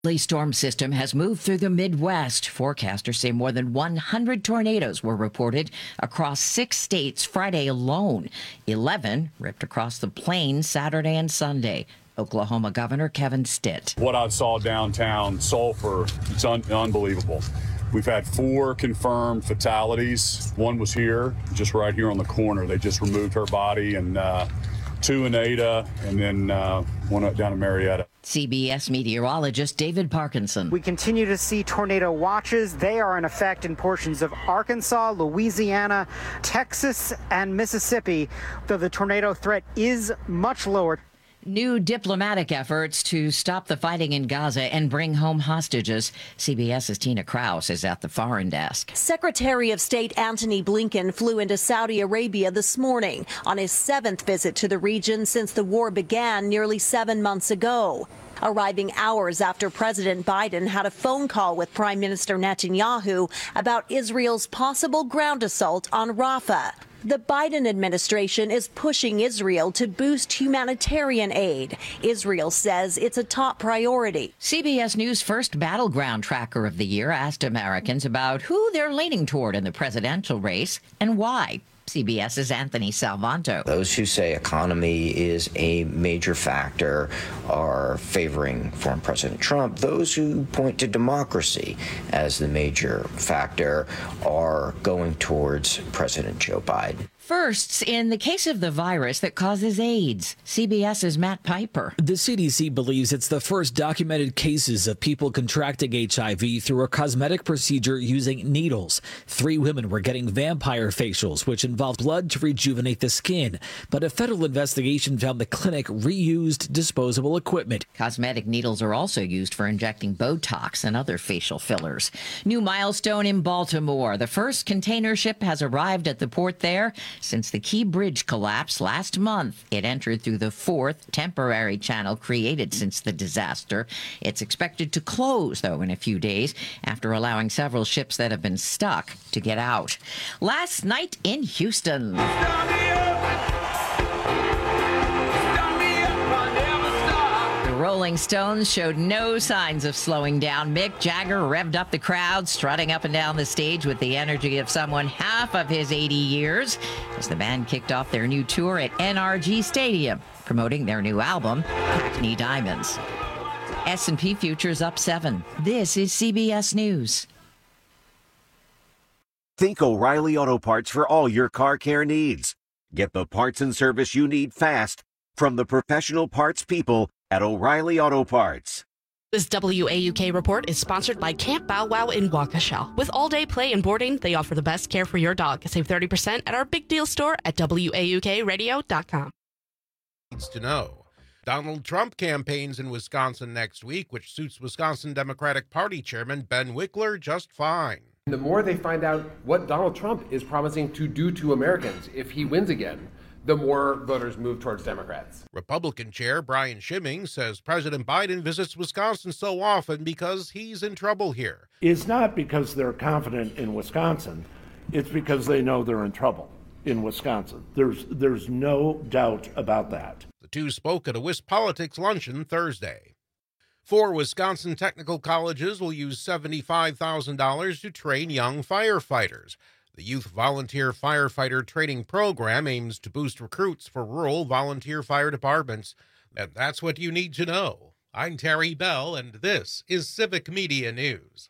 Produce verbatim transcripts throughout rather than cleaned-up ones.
The storm system has moved through the Midwest. Forecasters say more than one hundred tornadoes were reported across six states Friday alone. eleven ripped across the plains Saturday and Sunday. Oklahoma Governor Kevin Stitt. What I saw downtown Sulphur, it's un- unbelievable. We've had four confirmed fatalities. One was here, just right here on the corner. They just removed her body, and uh, two in Ada, and then uh, one up down in Marietta. C B S meteorologist David Parkinson. We continue to see tornado watches. They are in effect in portions of Arkansas, Louisiana, Texas, and Mississippi, though the tornado threat is much lower. New diplomatic efforts to stop the fighting in Gaza and bring home hostages. CBS's Tina Kraus is at the foreign desk. Secretary of State Antony Blinken flew into Saudi Arabia this morning on his seventh visit to the region since the war began nearly seven months ago. Arriving hours after President Biden had a phone call with Prime Minister Netanyahu about Israel's possible ground assault on Rafah. The Biden administration is pushing Israel to boost humanitarian aid. Israel says it's a top priority. C B S News' first battleground tracker of the year asked Americans about who they're leaning toward in the presidential race and why. CBS's Anthony Salvanto. Those who say economy is a major factor are favoring former President Trump. Those who point to democracy as the major factor are going towards President Joe Biden. Firsts in the case of the virus that causes AIDS. CBS's Matt Piper. The C D C believes it's the first documented cases of people contracting H I V through a cosmetic procedure using needles. Three women were getting vampire facials, which involved blood to rejuvenate the skin. But a federal investigation found the clinic reused disposable equipment. Cosmetic needles are also used for injecting Botox and other facial fillers. New milestone in Baltimore. The first container ship has arrived at the port there since the Key Bridge collapsed last month. It entered through the fourth temporary channel created since the disaster. It's expected to close, though, in a few days after allowing several ships that have been stuck to get out. Last night in Houston. Rolling Stones showed no signs of slowing down. Mick Jagger revved up the crowd, strutting up and down the stage with the energy of someone half of his eighty years, as the band kicked off their new tour at N R G Stadium, promoting their new album, Hackney Diamonds. S and P futures up seven. This is C B S News. Think O'Reilly Auto Parts for all your car care needs. Get the parts and service you need fast from the professional parts people at O'Reilly Auto Parts. This W A U K report is sponsored by Camp Bow Wow in Waukesha. With all-day play and boarding, they offer the best care for your dog. Save thirty percent at our big deal store at W A U K radio dot com. Needs to know. Donald Trump campaigns in Wisconsin next week, which suits Wisconsin Democratic Party Chairman Ben Wickler just fine. The more they find out what Donald Trump is promising to do to Americans if he wins again, the more voters move towards Democrats. Republican Chair Brian Schimming says President Biden visits Wisconsin so often because he's in trouble here. It's not because they're confident in Wisconsin. It's because they know they're in trouble in Wisconsin. There's there's no doubt about that. The two spoke at a WisPolitics luncheon Thursday. Four Wisconsin technical colleges will use seventy-five thousand dollars to train young firefighters. The Youth Volunteer Firefighter Training Program aims to boost recruits for rural volunteer fire departments. And that's what you need to know. I'm Terry Bell, and this is Civic Media News.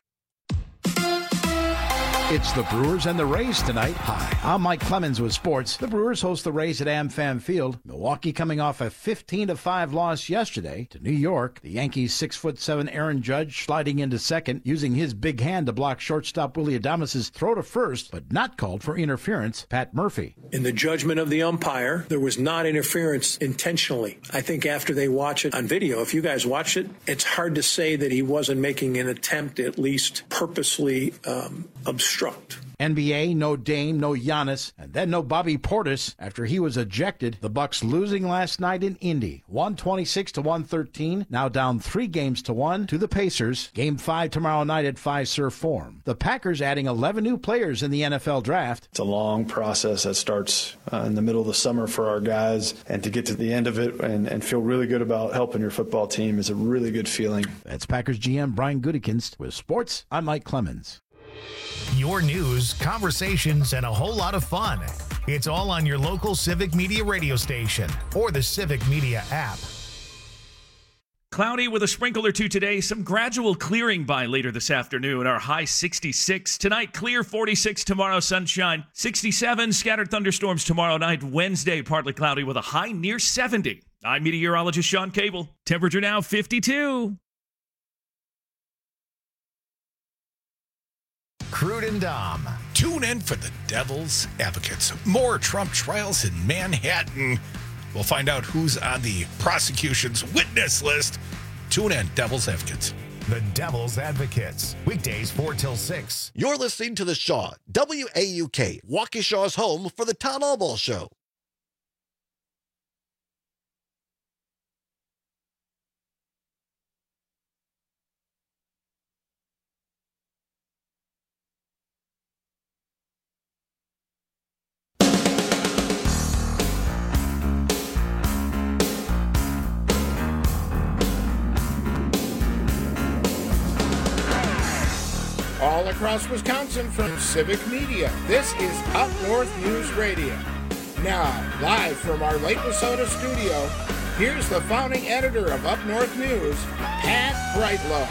It's the Brewers and the Rays tonight. Hi, I'm Mike Clemens with sports. The Brewers host the Rays at AmFam Field. Milwaukee coming off a fifteen to five loss yesterday to New York. The Yankees' six foot seven Aaron Judge sliding into second, using his big hand to block shortstop Willie Adames' throw to first, but not called for interference. Pat Murphy. In the judgment of the umpire, there was not interference intentionally. I think after they watch it on video, if you guys watch it, it's hard to say that he wasn't making an attempt to at least purposely um, obstruct. N B A, no Dame, no Giannis, and then no Bobby Portis after he was ejected. The Bucks losing last night in Indy, one twenty-six to one thirteen, now down three games to one to the Pacers. Game five tomorrow night at Fiserv Forum. The Packers adding eleven new players in the N F L draft. It's a long process that starts uh, in the middle of the summer for our guys, and to get to the end of it and, and feel really good about helping your football team is a really good feeling. That's Packers G M Brian Gutekunst. With sports, I'm Mike Clemens. Your news, conversations, and a whole lot of fun. It's all on your local Civic Media radio station or the Civic Media app. Cloudy with a sprinkle or two today. Some gradual clearing by later this afternoon. Our high sixty-six. Tonight, clear forty-six. Tomorrow, sunshine. sixty-seven. Scattered thunderstorms tomorrow night. Wednesday, partly cloudy with a high near seventy. I'm meteorologist Sean Cable. Temperature now fifty-two. Crude and Dom. Tune in for the Devil's Advocates. More Trump trials in Manhattan. We'll find out who's on the prosecution's witness list. Tune in, Devil's Advocates. The Devil's Advocates. Weekdays four till six. You're listening to The Shaw, W A U K, Waukesha's home for the Town Hall Ball Show. All across Wisconsin from Civic Media, this is Up North News Radio. Now, live from our Lake Wissota studio, here's the founding editor of Up North News, Pat Brightlow.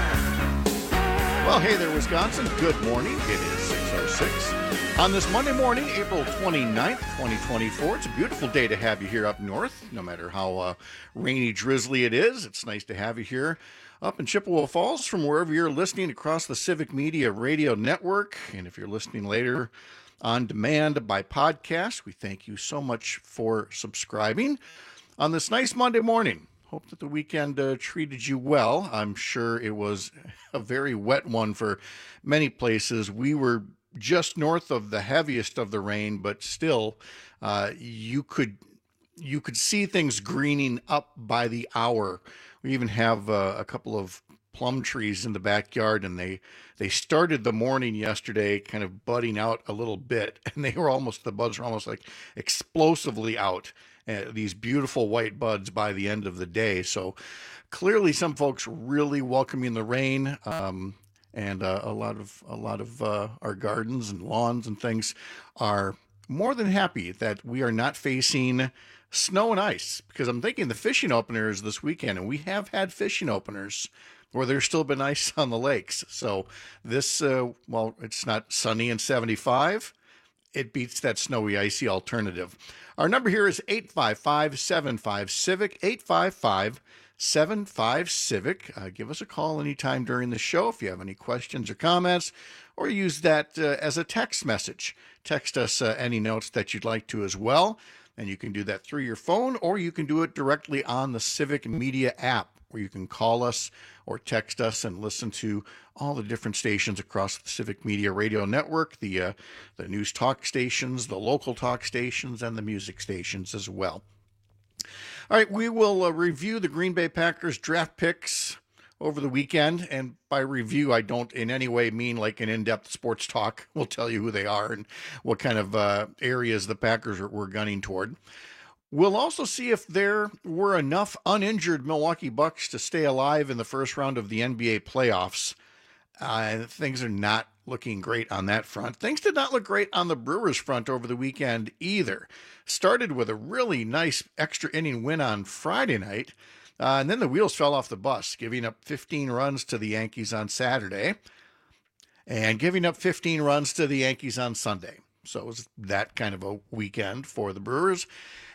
Well, hey there, Wisconsin. Good morning. It is six oh six. On this Monday morning, April twenty-ninth, twenty twenty-four, it's a beautiful day to have you here up north, no matter how uh, rainy, drizzly it is. It's nice to have you here up in Chippewa Falls from wherever you're listening across the Civic Media Radio Network. And if you're listening later on demand by podcast, we thank you so much for subscribing on this nice Monday morning. Hope that the weekend uh, treated you well. I'm sure it was a very wet one for many places. We were just north of the heaviest of the rain, but still, uh, you could you could see things greening up by the hour. We even have uh, a couple of plum trees in the backyard, and they they started the morning yesterday kind of budding out a little bit, and they were almost, the buds were almost like explosively out, uh, these beautiful white buds by the end of the day. So clearly some folks really welcoming the rain, um, and uh, a lot of a lot of uh, our gardens and lawns and things are more than happy that we are not facing snow and ice, because I'm thinking the fishing opener is this weekend, and we have had fishing openers where there's still been ice on the lakes. So this, uh, well, it's not sunny and seventy-five. It beats that snowy, icy alternative. Our number here is eight five five, seven five, CIVIC, eight five five, seven five, CIVIC. Uh, give us a call anytime during the show if you have any questions or comments, or use that uh, as a text message. Text us uh, any notes that you'd like to as well. And you can do that through your phone, or you can do it directly on the Civic Media app, where you can call us or text us and listen to all the different stations across the Civic Media Radio Network, the uh, the news talk stations, the local talk stations, and the music stations as well. All right, we will uh, review the Green Bay Packers draft picks over the weekend, and by review, I don't in any way mean like an in-depth sports talk. We'll tell you who they are and what kind of uh, areas the Packers are, were gunning toward. We'll also see if there were enough uninjured Milwaukee Bucks to stay alive in the first round of the N B A playoffs. Uh, things are not looking great on that front. Things did not look great on the Brewers front over the weekend either. Started with a really nice extra inning win on Friday night. Uh, and then the wheels fell off the bus, giving up fifteen runs to the Yankees on Saturday and giving up fifteen runs to the Yankees on Sunday. So it was that kind of a weekend for the Brewers.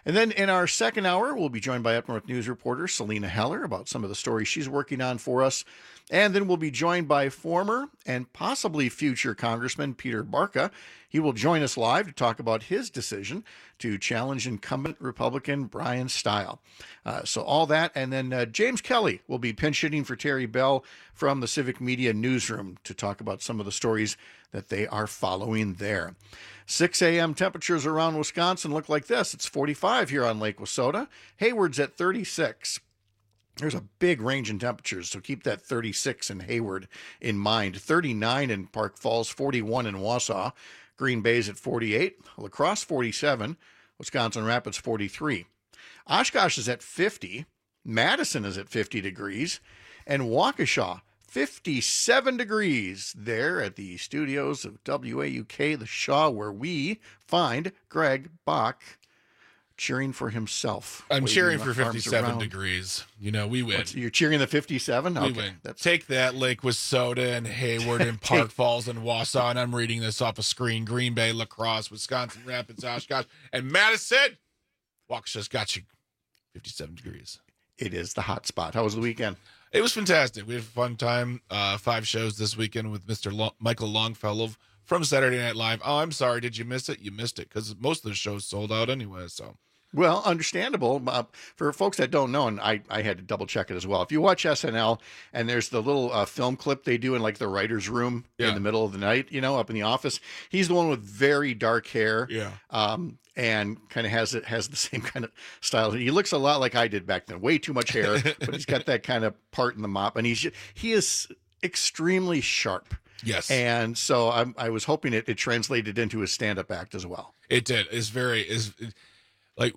And then in our second hour, we'll be joined by Up North News reporter Selena Heller about some of the stories she's working on for us. And then we'll be joined by former and possibly future Congressman Peter Barca. He will join us live to talk about his decision to challenge incumbent Republican Brian Stile. Uh, so all that, and then uh, James Kelly will be pinch hitting for Terry Bell from the Civic Media Newsroom to talk about some of the stories that they are following there. six a.m. temperatures around Wisconsin look like this. It's forty-five here on Lake Wissota. Hayward's at thirty-six. There's a big range in temperatures, so keep that thirty-six in Hayward in mind. thirty-nine in Park Falls, forty-one in Wausau. Green Bay's at forty-eight. La Crosse, forty-seven. Wisconsin Rapids, forty-three. Oshkosh is at fifty. Madison is at fifty degrees. And Waukesha, fifty-seven degrees there at the studios of W A U K, the Shaw, where we find Greg Bach cheering for himself. I'm cheering for fifty-seven degrees. You know, we win. What's, you're cheering the fifty-seven? We okay, win. That's... Take that, Lake Wissota and Hayward and Park Take... Falls and Wausau, and I'm reading this off a screen. Green Bay, La Crosse, Wisconsin Rapids, Oshkosh, and Madison. Waukesha's got you fifty-seven degrees. It is the hot spot. How was the weekend? It was fantastic. We had a fun time. Uh, five shows this weekend with Mister Lo- Michael Longfellow from Saturday Night Live. Oh, I'm sorry. Did you miss it? You missed it because most of the shows sold out anyway, so... Well, understandable. Uh, for folks that don't know, and I, I had to double check it as well. If you watch S N L and there's the little uh, film clip they do in like the writer's room yeah. in the middle of the night, you know, up in the office, he's the one with very dark hair. Yeah. Um, and kind of has it has the same kind of style. He looks a lot like I did back then. Way too much hair, but he's got that kind of part in the mop, and he's he is extremely sharp. Yes. And so I'm, I was hoping it, it translated into his stand-up act as well. It did. It's very is like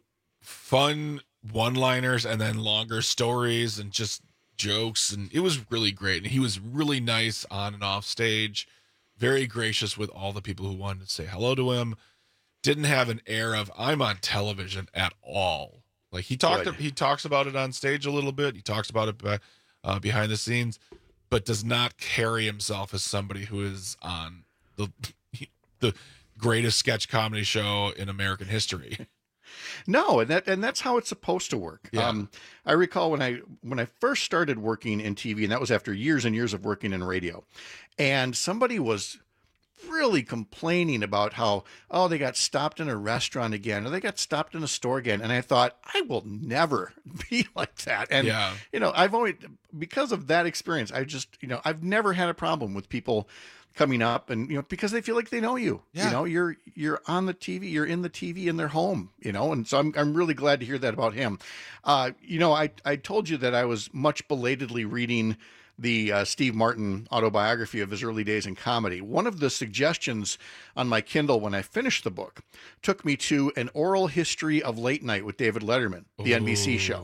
fun one-liners and then longer stories and just jokes, and it was really great. And he was really nice on and off stage, very gracious with all the people who wanted to say hello to him. Didn't have an air of I'm on television at all. Like he talked, Good. he talks about it on stage a little bit. He talks about it uh, behind the scenes, but does not carry himself as somebody who is on the the greatest sketch comedy show in American history. No, and that and that's how it's supposed to work. Yeah. Um, I recall when I when I first started working in T V, and that was after years and years of working in radio, and somebody was really complaining about how, oh, they got stopped in a restaurant again, or they got stopped in a store again. And I thought, I will never be like that. And, yeah. you know, I've always, because of that experience, I just, you know, I've never had a problem with people coming up and, you know, because they feel like they know you, yeah. you know, you're, you're on the T V, you're in the T V in their home, you know? And so I'm, I'm really glad to hear that about him. Uh, you know, I, I told you that I was much belatedly reading the uh, Steve Martin autobiography of his early days in comedy. One of the suggestions on my Kindle when I finished the book took me to An Oral History of Late Night with David Letterman, the Ooh. N B C show.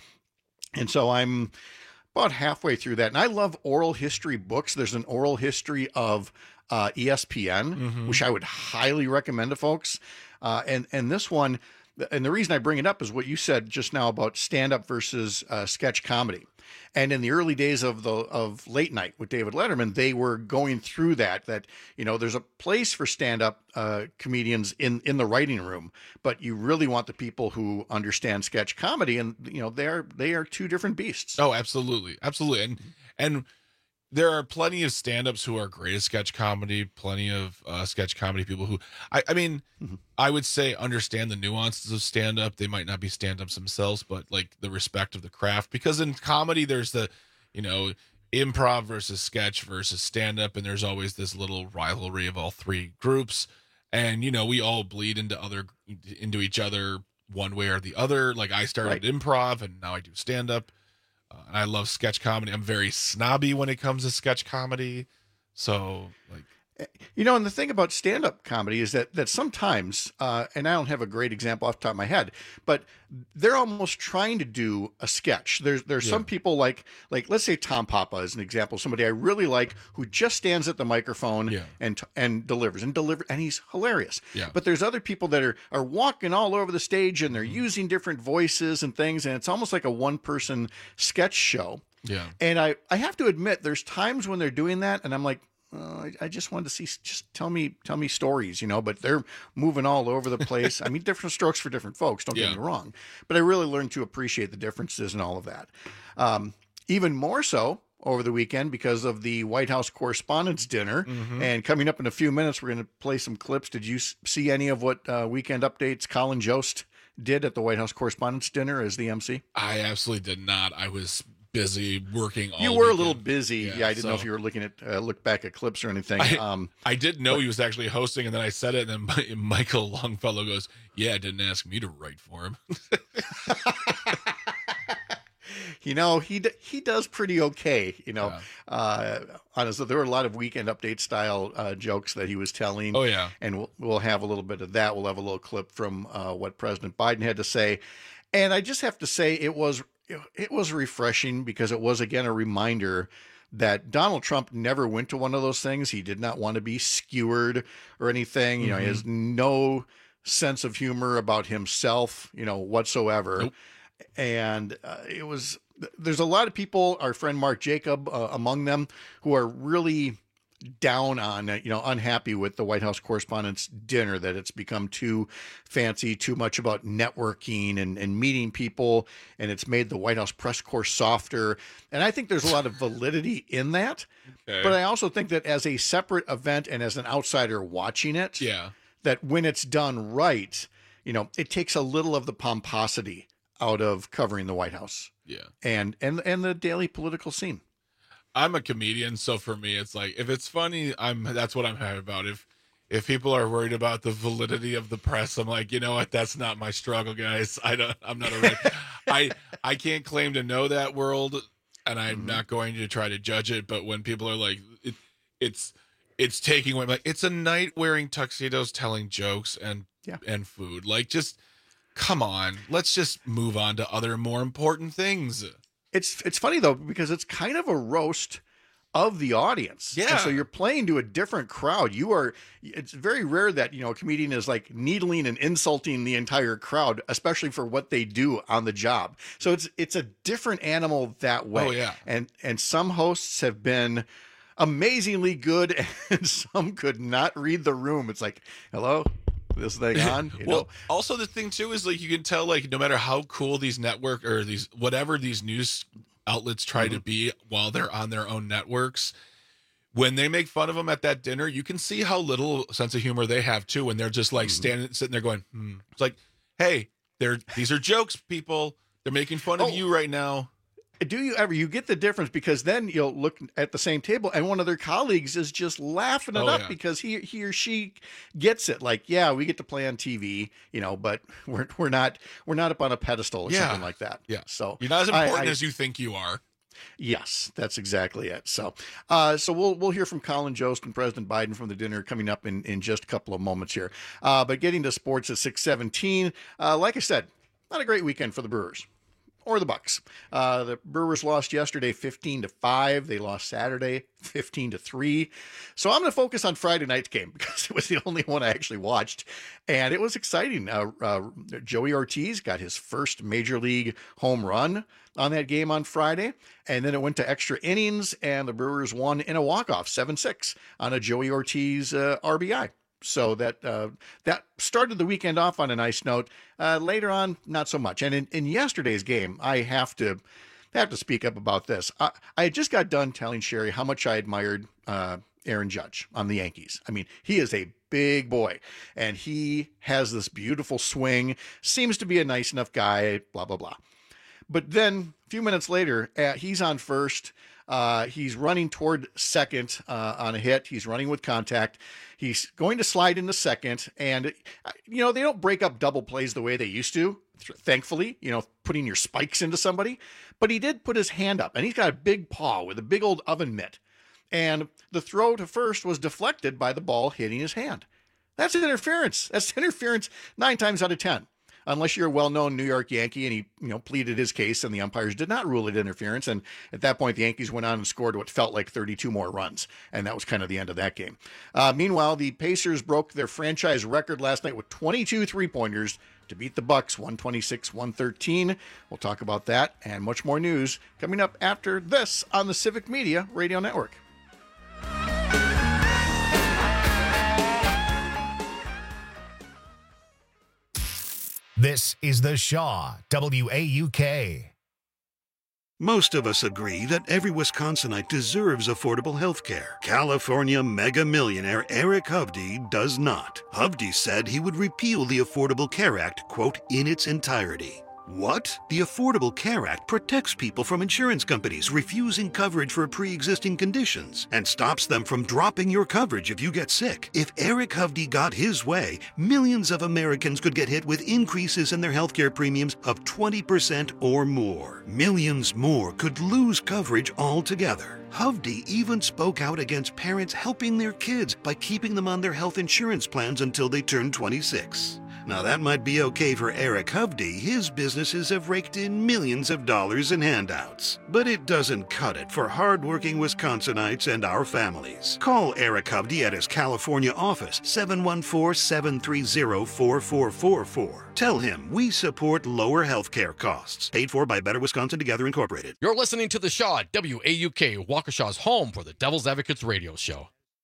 And so I'm about halfway through that. And I love oral history books. There's an oral history of uh, E S P N, mm-hmm. which I would highly recommend to folks. Uh, and, and this one, and the reason I bring it up is what you said just now about stand-up versus uh, sketch comedy. And in the early days of the of Late Night with David Letterman, they were going through that, that, you know, there's a place for stand-up uh, comedians in, in the writing room, but you really want the people who understand sketch comedy. And, you know, they're, they are two different beasts. Oh, absolutely. Absolutely. And, and there are plenty of stand-ups who are great at sketch comedy, plenty of uh, sketch comedy people who, I, I mean, mm-hmm. I would say understand the nuances of stand-up. They might not be stand-ups themselves, but like the respect of the craft. Because in comedy, there's the, you know, improv versus sketch versus stand-up, and there's always this little rivalry of all three groups. And, you know, we all bleed into other, into each other one way or the other. Like I started right. improv, and now I do stand-up. Uh, and I love sketch comedy. I'm very snobby when it comes to sketch comedy. So, like, you know, and the thing about stand-up comedy is that that sometimes, uh, and I don't have a great example off the top of my head, but they're almost trying to do a sketch. There's there's yeah. some people like like let's say Tom Papa is an example, somebody I really like who just stands at the microphone yeah. and and delivers and deliver, and he's hilarious. Yeah. But there's other people that are are walking all over the stage and they're mm-hmm. using different voices and things, and it's almost like a one-person sketch show. Yeah. And I I have to admit, there's times when they're doing that, and I'm like, uh, I, I just wanted to see, just tell me, tell me stories, you know, but they're moving all over the place. I mean, different strokes for different folks, don't Yeah. get me wrong, but I really learned to appreciate the differences and all of that. Um, even more so over the weekend because of the White House Correspondents' Dinner. Mhm. And coming up in a few minutes, we're going to play some clips. Did you s- see any of what uh, Weekend Updates Colin Jost did at the White House Correspondents' Dinner as the M C? I absolutely did not. I was busy working all You were a weekend. little busy. Yeah, Yeah, I didn't know so- if you were looking at, uh, look back at clips or anything. I, um, I did know he was actually hosting, and then I said it, and then Mi- Michael Longfellow goes, yeah, didn't ask me to write for him. you know, he d- he does pretty okay. You know, uh, honestly, there were a lot of Weekend Update style uh, jokes that he was telling. Oh, yeah. And we'll, we'll have a little bit of that. We'll have a little clip from uh, what President Biden had to say. And I just have to say it was it was refreshing because it was, again, a reminder that Donald Trump never went to one of those things. He did not want to be skewered or anything. You know, he has no sense of humor about himself, you know, whatsoever. Nope. And uh, it was, there's a lot of people, our friend Mark Jacob uh, among them, who are really down on, uh, you know, unhappy with the White House Correspondents' Dinner, that it's become too fancy, too much about networking and, and meeting people, and it's made the White House press corps softer. And I think there's a lot of validity in that. Okay. But I also think that as a separate event and as an outsider watching it, Yeah. that when it's done right, you know, it takes a little of the pomposity out of covering the White House Yeah. and and and the daily political scene. I'm a comedian, so for me, it's like, if it's funny, I'm that's what I'm happy about. If if people are worried about the validity of the press, I'm like, you know what? That's not my struggle, guys. I don't. I'm not a. I I can't claim to know that world, and I'm Mm-hmm. not going to try to judge it. But when people are like, it, it's it's taking away, like, it's a night wearing tuxedos, telling jokes, and Yeah. and food. Like, just come on, let's just move on to other more important things. It's it's funny though, because it's kind of a roast of the audience. Yeah. And so you're playing to a different crowd. You are, it's very rare that, you know, a comedian is like needling and insulting the entire crowd, especially for what they do on the job. So it's, it's a different animal that way. Oh, yeah. And, and some hosts have been amazingly good and some could not read the room. It's like, hello, this thing on, you well, know? also the thing too is, like, you can tell, like, no matter how cool these network or these whatever these news outlets try Mm-hmm. to be while they're on their own networks, when they make fun of them at that dinner, you can see how little sense of humor they have too. When they're just like Mm-hmm. standing, sitting there going, hmm. It's like, hey, they're these are jokes, people. They're making fun of Oh. you right now. Do you ever, you get the difference, because then you'll look at the same table and one of their colleagues is just laughing it Oh, up yeah. because he he or she gets it. Like, yeah, we get to play on T V, you know, but we're we're not we're not up on a pedestal or Yeah. something like that. Yeah. So You're not as I- important I- as you think you are. Yes, that's exactly it. So, uh, so we'll we'll hear from Colin Jost and President Biden from the dinner coming up in, in just a couple of moments here. Uh, but getting to sports at six seventeen, uh, like I said, not a great weekend for the Brewers or the Bucks. Uh, the Brewers lost yesterday fifteen to five. They lost Saturday fifteen to three. So I'm going to focus on Friday night's game because it was the only one I actually watched, and it was exciting. Uh, uh, Joey Ortiz got his first major league home run on that game on Friday, and then it went to extra innings, and the Brewers won in a walk-off seven six on a Joey Ortiz uh, R B I. So that uh, that started the weekend off on a nice note. Uh, later on, not so much. And in, in yesterday's game, I have to have to speak up about this. I, I had just got done telling Sherry how much I admired uh, Aaron Judge on the Yankees. I mean, he is a big boy, and he has this beautiful swing, seems to be a nice enough guy, blah, blah, blah. But then a few minutes later, uh, he's on first. Uh, he's running toward second uh, on a hit. He's running with contact. He's going to slide into second. And, uh, you know, they don't break up double plays the way they used to, thankfully, you know, putting your spikes into somebody. But he did put his hand up, and he's got a big paw with a big old oven mitt. And the throw to first was deflected by the ball hitting his hand. That's interference. That's interference nine times out of ten. Unless you're a well-known New York Yankee, and he, you know, pleaded his case, and the umpires did not rule it interference. And at that point, the Yankees went on and scored what felt like thirty-two more runs, and that was kind of the end of that game. Uh, meanwhile, the Pacers broke their franchise record last night with twenty-two three-pointers to beat the Bucks, one twenty-six one thirteen. We'll talk about that and much more news coming up after this on the Civic Media Radio Network. This is The Shaw, W A U K. Most of us agree that every Wisconsinite deserves affordable health care. California mega millionaire Eric Hovde does not. Hovde said he would repeal the Affordable Care Act, quote, in its entirety. What? The Affordable Care Act protects people from insurance companies refusing coverage for pre-existing conditions and stops them from dropping your coverage if you get sick. If Eric Hovde got his way, millions of Americans could get hit with increases in their healthcare premiums of twenty percent or more. Millions more could lose coverage altogether. Hovde even spoke out against parents helping their kids by keeping them on their health insurance plans until they turn twenty-six. Now that might be okay for Eric Hovde. His businesses have raked in millions of dollars in handouts. But it doesn't cut it for hardworking Wisconsinites and our families. Call Eric Hovde at his California office, seven one four, seven three zero, four four four four. Tell him we support lower health care costs. Paid for by Better Wisconsin Together Incorporated. You're listening to The Shaw, W A U K, Waukesha's home for the Devil's Advocates radio show.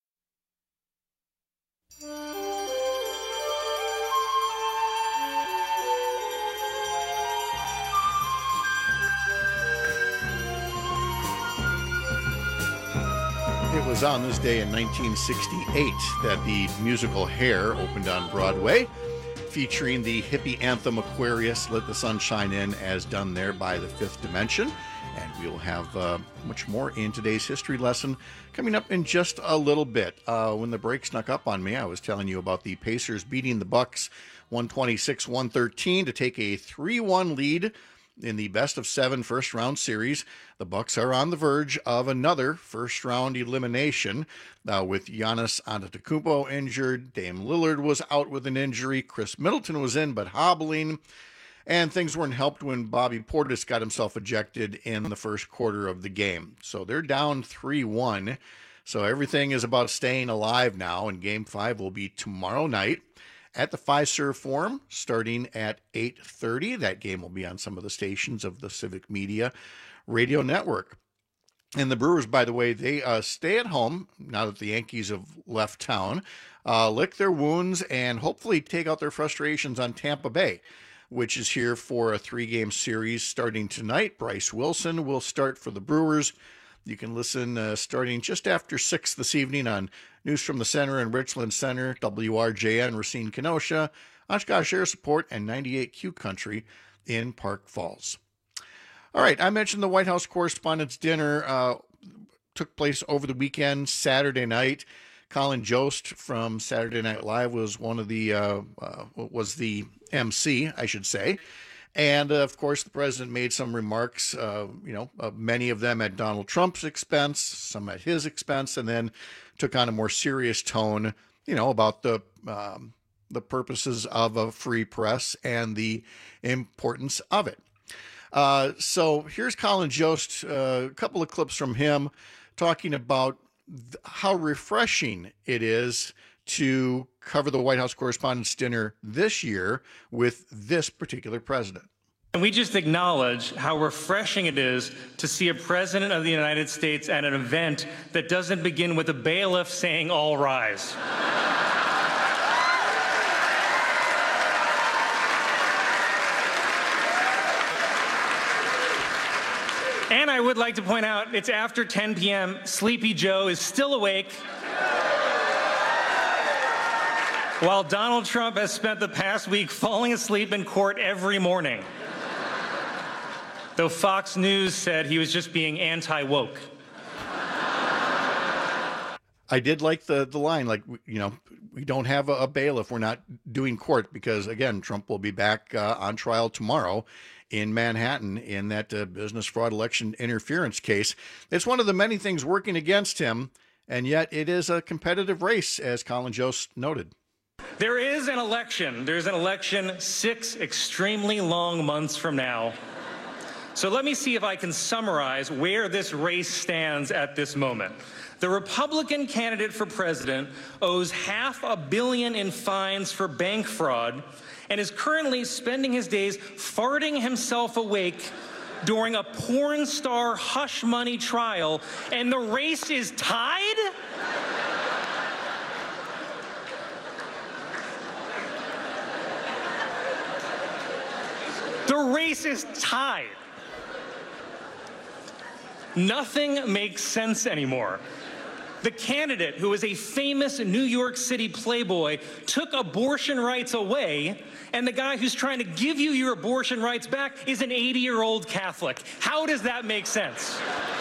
It was on this day in nineteen sixty-eight that the musical Hair opened on Broadway, featuring the hippie anthem Aquarius, Let the Sun Shine In, as done there by the Fifth Dimension. And we'll have uh, much more in today's history lesson coming up in just a little bit. Uh, when the break snuck up on me, I was telling you about the Pacers beating the Bucks one twenty-six one thirteen to take a three one lead in the best of seven first round series. The Bucks are on the verge of another first round elimination uh, with Giannis Antetokounmpo injured. Dame Lillard was out with an injury. Chris Middleton was in but hobbling. And things weren't helped when Bobby Portis got himself ejected in the first quarter of the game. So they're down three one. So everything is about staying alive now, and game five will be tomorrow night at the Fiserv Forum, starting at eight thirty. That game will be on some of the stations of the Civic Media Radio Network. And the Brewers, by the way, they uh, stay at home now that the Yankees have left town, uh, lick their wounds, and hopefully take out their frustrations on Tampa Bay, which is here for a three-game series starting tonight. Bryce Wilson will start for the Brewers. You can listen uh, starting just after six this evening on News from the Center and Richland Center, W R J N, Racine, Kenosha, Oshkosh Air Support, and ninety-eight Q Country in Park Falls. All right, I mentioned the White House Correspondents' Dinner uh, took place over the weekend, Saturday night. Colin Jost from Saturday Night Live was one of the uh, uh, was the M C, I should say. And, uh, of course, the president made some remarks, uh, you know, uh, many of them at Donald Trump's expense, some at his expense, and then took on a more serious tone, you know, about the um, the purposes of a free press and the importance of it. Uh, so here's Colin Jost, uh, a couple of clips from him talking about th- how refreshing it is to cover the White House Correspondents' Dinner this year with this particular president. And we just acknowledge how refreshing it is to see a president of the United States at an event that doesn't begin with a bailiff saying, "All rise." And I would like to point out, it's after ten p.m. Sleepy Joe is still awake, while Donald Trump has spent the past week falling asleep in court every morning, though Fox News said he was just being anti-woke. I did like the, the line, like, you know, we don't have a, a bailiff. We're not doing court because, again, Trump will be back uh, on trial tomorrow in Manhattan in that uh, business fraud election interference case. It's one of the many things working against him, and yet it is a competitive race, as Colin Jost noted. There is an election. There's an election six extremely long months from now. So let me see if I can summarize where this race stands at this moment. The Republican candidate for president owes half a billion in fines for bank fraud and is currently spending his days farting himself awake during a porn star hush money trial, and the race is tied? The race is tied. Nothing makes sense anymore. The candidate, who is a famous New York City playboy, took abortion rights away, and the guy who's trying to give you your abortion rights back is an eighty-year-old Catholic. How does that make sense?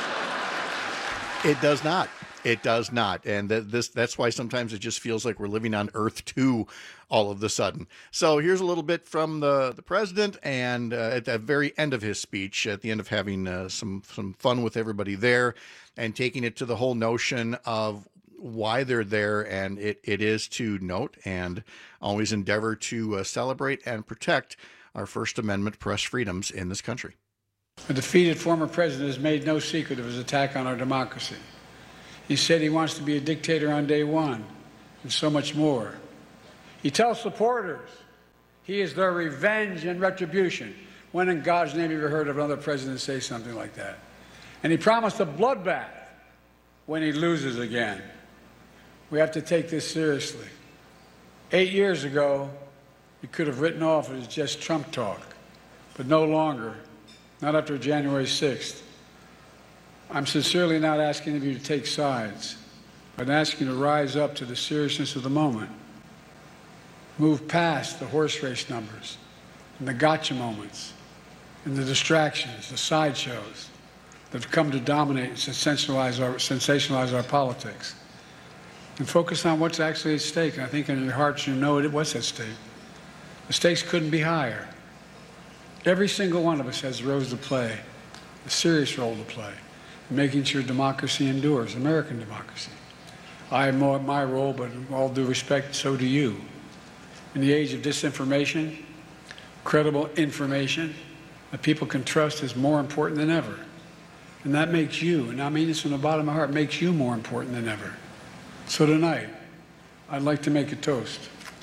It does not. It does not. And th- this that's why sometimes it just feels like we're living on Earth two all of the sudden. So here's a little bit from the, the president, and uh, at the very end of his speech, at the end of having uh, some, some fun with everybody there and taking it to the whole notion of why they're there. And it, it is to note and always endeavor to uh, celebrate and protect our First Amendment press freedoms in this country. A defeated former president has made no secret of his attack on our democracy. He said he wants to be a dictator on day one, and so much more. He tells supporters he is their revenge and retribution. When in God's name have you ever heard of another president say something like that? And he promised a bloodbath when he loses again. We have to take this seriously. Eight years ago, you could have written off it as just Trump talk, but no longer, not after January sixth. I'm sincerely not asking of you to take sides, but asking you to rise up to the seriousness of the moment. Move past the horse race numbers and the gotcha moments and the distractions, the sideshows that have come to dominate and sensationalize our, sensationalize our politics. And focus on what's actually at stake. And I think in your hearts you know it, what's at stake. The stakes couldn't be higher. Every single one of us has roles to play, a serious role to play, in making sure democracy endures, American democracy. I have my role, but with all due respect, so do you. In the age of disinformation, credible information that people can trust is more important than ever. And that makes you, and I mean this from the bottom of my heart, makes you more important than ever. So tonight, I'd like to make a toast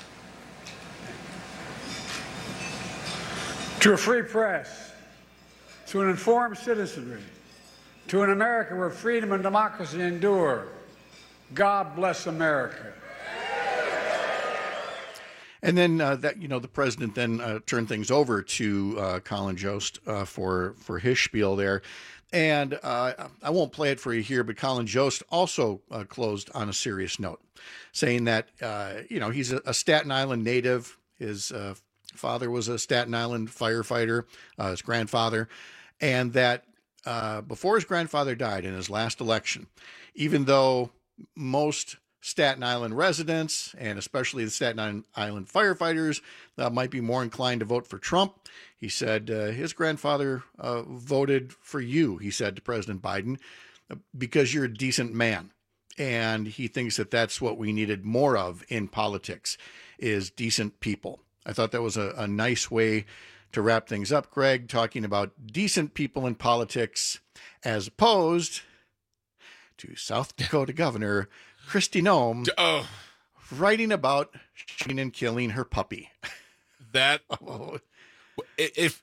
to a free press, to an informed citizenry, to an America where freedom and democracy endure. God bless America. And then uh, that you know the president then uh, turned things over to uh, Colin Jost uh, for for his spiel there, and uh, I won't play it for you here. But Colin Jost also uh, closed on a serious note, saying that uh, you know he's a, a Staten Island native. His uh, father was a Staten Island firefighter, uh, his grandfather, and that uh, before his grandfather died in his last election, even though most Staten Island residents, and especially the Staten Island firefighters, uh, might be more inclined to vote for Trump. He said uh, his grandfather uh, voted for you, he said to President Biden, because you're a decent man. And he thinks that that's what we needed more of in politics, is decent people. I thought that was a, a nice way to wrap things up, Greg, talking about decent people in politics as opposed to South Dakota Governor Kristi Noem oh. writing about shooting and killing her puppy. That oh. if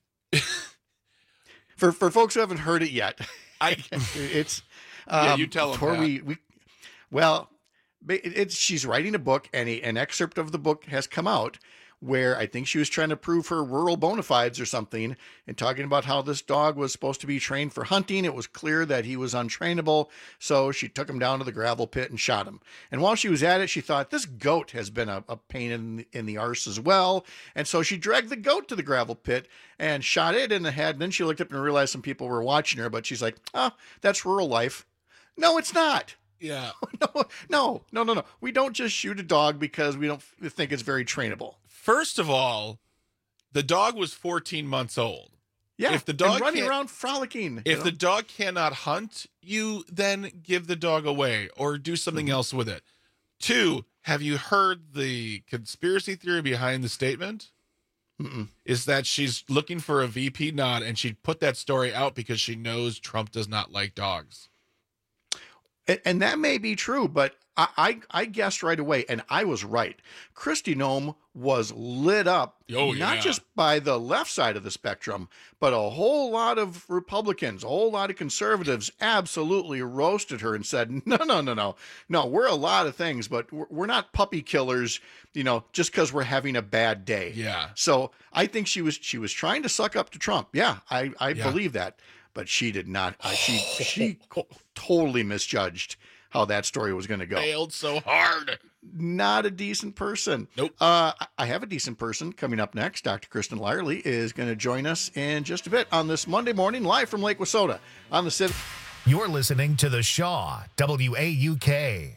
for for folks who haven't heard it yet, I it's um, yeah, you um, tell them. We, we well, it's she's writing a book, and a, an excerpt of the book has come out where I think she was trying to prove her rural bona fides or something, and talking about how this dog was supposed to be trained for hunting. It was clear that he was untrainable, so she took him down to the gravel pit and shot him. And while she was at it, she thought, this goat has been a, a pain in the, in the arse as well. And so she dragged the goat to the gravel pit and shot it in the head. And then she looked up and realized some people were watching her, but she's like, oh, that's rural life. No, it's not. Yeah. No, no, no, no, no. We don't just shoot a dog because we don't think it's very trainable. First of all, the dog was fourteen months old. Yeah, if the dog and running can't- around frolicking. If you the know? dog cannot hunt, you then give the dog away or do something Mm-hmm. else with it. Two, have you heard the conspiracy theory behind the statement? Mm-mm. Is that she's looking for a V P nod, and she put that story out because she knows Trump does not like dogs. And, and that may be true, but I, I, I guessed right away, and I was right. Kristi Noem was lit up, oh, not yeah. just by the left side of the spectrum, but a whole lot of Republicans, a whole lot of conservatives absolutely roasted her and said, no, no, no, no, no, we're a lot of things, but we're, we're not puppy killers, you know, just because we're having a bad day. Yeah. So I think she was she was trying to suck up to Trump. Yeah, I, I Yeah. believe that. But she did not. Uh, she she totally misjudged how that story was going to go. Failed so hard. Not a decent person. Nope. Uh, I have a decent person coming up next. Doctor Kristen Lyerly is going to join us in just a bit on this Monday morning, live from Lake Wissota on the Civic. You're listening to The Shaw, W A U K.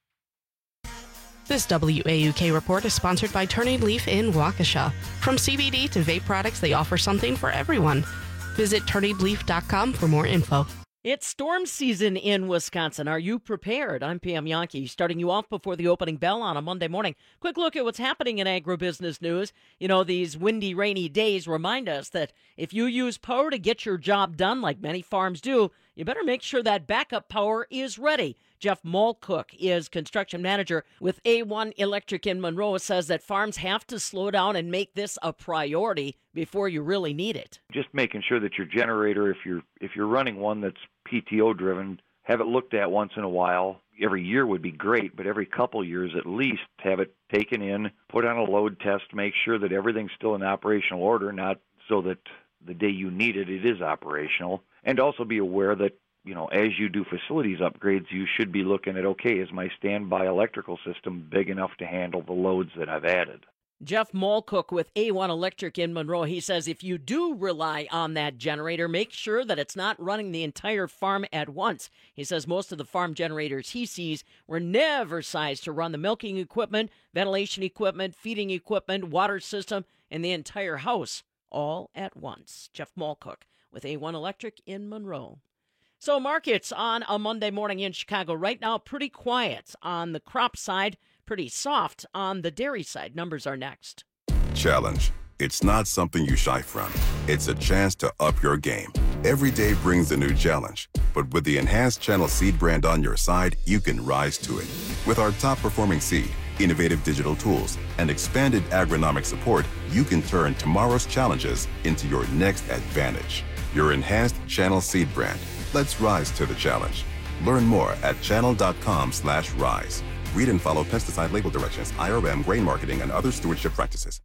This W A U K report is sponsored by Turning Leaf in Waukesha. From C B D to vape products, they offer something for everyone. Visit turning leaf dot com for more info. It's storm season in Wisconsin. Are you prepared? I'm Pam Yankee, starting you off before the opening bell on a Monday morning. Quick look at what's happening in agribusiness news. You know, these windy, rainy days remind us that if you use power to get your job done, like many farms do, you better make sure that backup power is ready. Jeff Malcook is construction manager with A one Electric in Monroe, says that farms have to slow down and make this a priority before you really need it. Just making sure that your generator, if you're if you're running one that's P T O driven, have it looked at once in a while. Every year would be great, but every couple years at least have it taken in, put on a load test, make sure that everything's still in operational order, not so that the day you need it, it is operational. And also be aware that, you know, as you do facilities upgrades, you should be looking at, okay, is my standby electrical system big enough to handle the loads that I've added? Jeff Malcook with A one Electric in Monroe. He says if you do rely on that generator, make sure that it's not running the entire farm at once. He says most of the farm generators he sees were never sized to run the milking equipment, ventilation equipment, feeding equipment, water system, and the entire house all at once. Jeff Malcook with A one Electric in Monroe. So markets on a Monday morning in Chicago right now pretty quiet on the crop side, pretty soft on the dairy side. Numbers are next. Challenge. It's not something you shy from. It's a chance to up your game. Every day brings a new challenge, but with the enhanced Channel Seed brand on your side, you can rise to it. With our top-performing seed, innovative digital tools, and expanded agronomic support, you can turn tomorrow's challenges into your next advantage. Your enhanced Channel Seed brand. Let's rise to the challenge. Learn more at channel.com slash rise. Read and follow pesticide label directions, I R M, grain marketing, and other stewardship practices.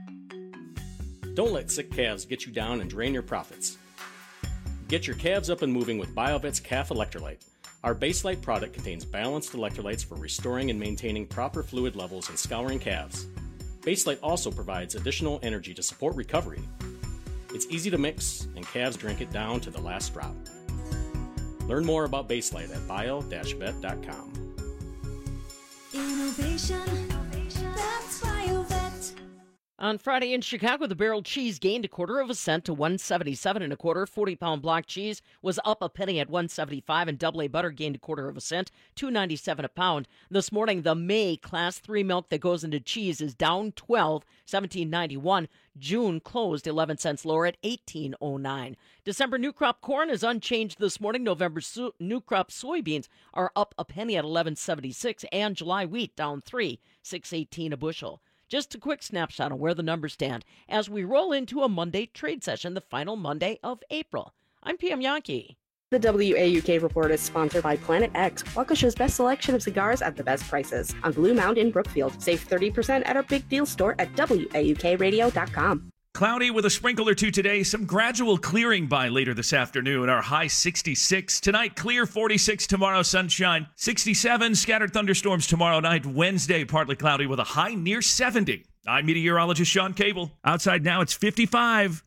Don't let sick calves get you down and drain your profits. Get your calves up and moving with BioVet's Calf Electrolyte. Our Baselite product contains balanced electrolytes for restoring and maintaining proper fluid levels in scouring calves. Baselite also provides additional energy to support recovery. It's easy to mix, and calves drink it down to the last drop. Learn more about Baselite at bio dash vet dot com. Innovation, that's BioVet. On Friday in Chicago, the barrel cheese gained a quarter of a cent to one seventy-seven and a quarter. forty-pound block cheese was up a penny at one seventy-five, and double A butter gained a quarter of a cent, two ninety-seven a pound. This morning, the May Class three milk that goes into cheese is down twelve, seventeen ninety-one. June closed eleven cents lower at eighteen oh nine. December new crop corn is unchanged this morning. November so- new crop soybeans are up a penny at eleven seventy-six, and July wheat down three, six eighteen a bushel. Just a quick snapshot on where the numbers stand as we roll into a Monday trade session, the final Monday of April. I'm Pam Yankee. The W A U K report is sponsored by Planet X, Waukesha's best selection of cigars at the best prices. On Blue Mountain in Brookfield. Save thirty percent at our big deal store at W A U K radio dot com. Cloudy with a sprinkle or two today. Some gradual clearing by later this afternoon. Our high sixty-six. Tonight, clear forty-six. Tomorrow, sunshine. sixty-seven. Scattered thunderstorms tomorrow night. Wednesday, partly cloudy with a high near seventy. I'm meteorologist Sean Cable. Outside now, it's fifty-five.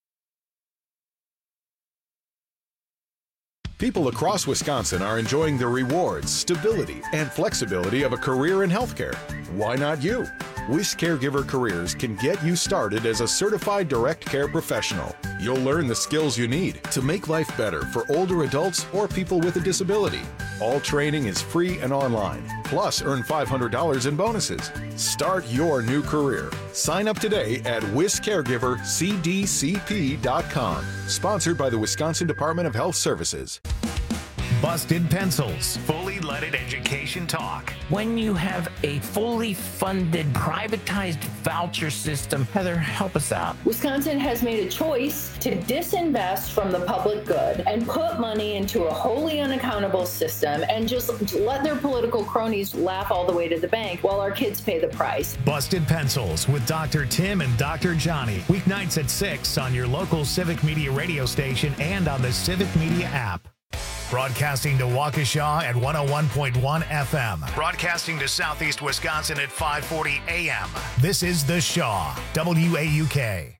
People across Wisconsin are enjoying the rewards, stability, and flexibility of a career in healthcare. Why not you? Wish Caregiver Careers can get you started as a certified direct care professional. You'll learn the skills you need to make life better for older adults or people with a disability. All training is free and online. Plus, earn five hundred dollars in bonuses. Start your new career. Sign up today at wish caregiver c d c p dot com. Sponsored by the Wisconsin Department of Health Services. Busted Pencils, fully leaded education talk. When you have a fully funded, privatized voucher system, Heather, help us out. Wisconsin has made a choice to disinvest from the public good and put money into a wholly unaccountable system and just let their political cronies laugh all the way to the bank while our kids pay the price. Busted Pencils with Doctor Tim and Doctor Johnny. Weeknights at six on your local Civic Media radio station and on the Civic Media app. Broadcasting to Waukesha at one oh one point one F M. Broadcasting to Southeast Wisconsin at five forty A M. This is The Shaw, W A U K.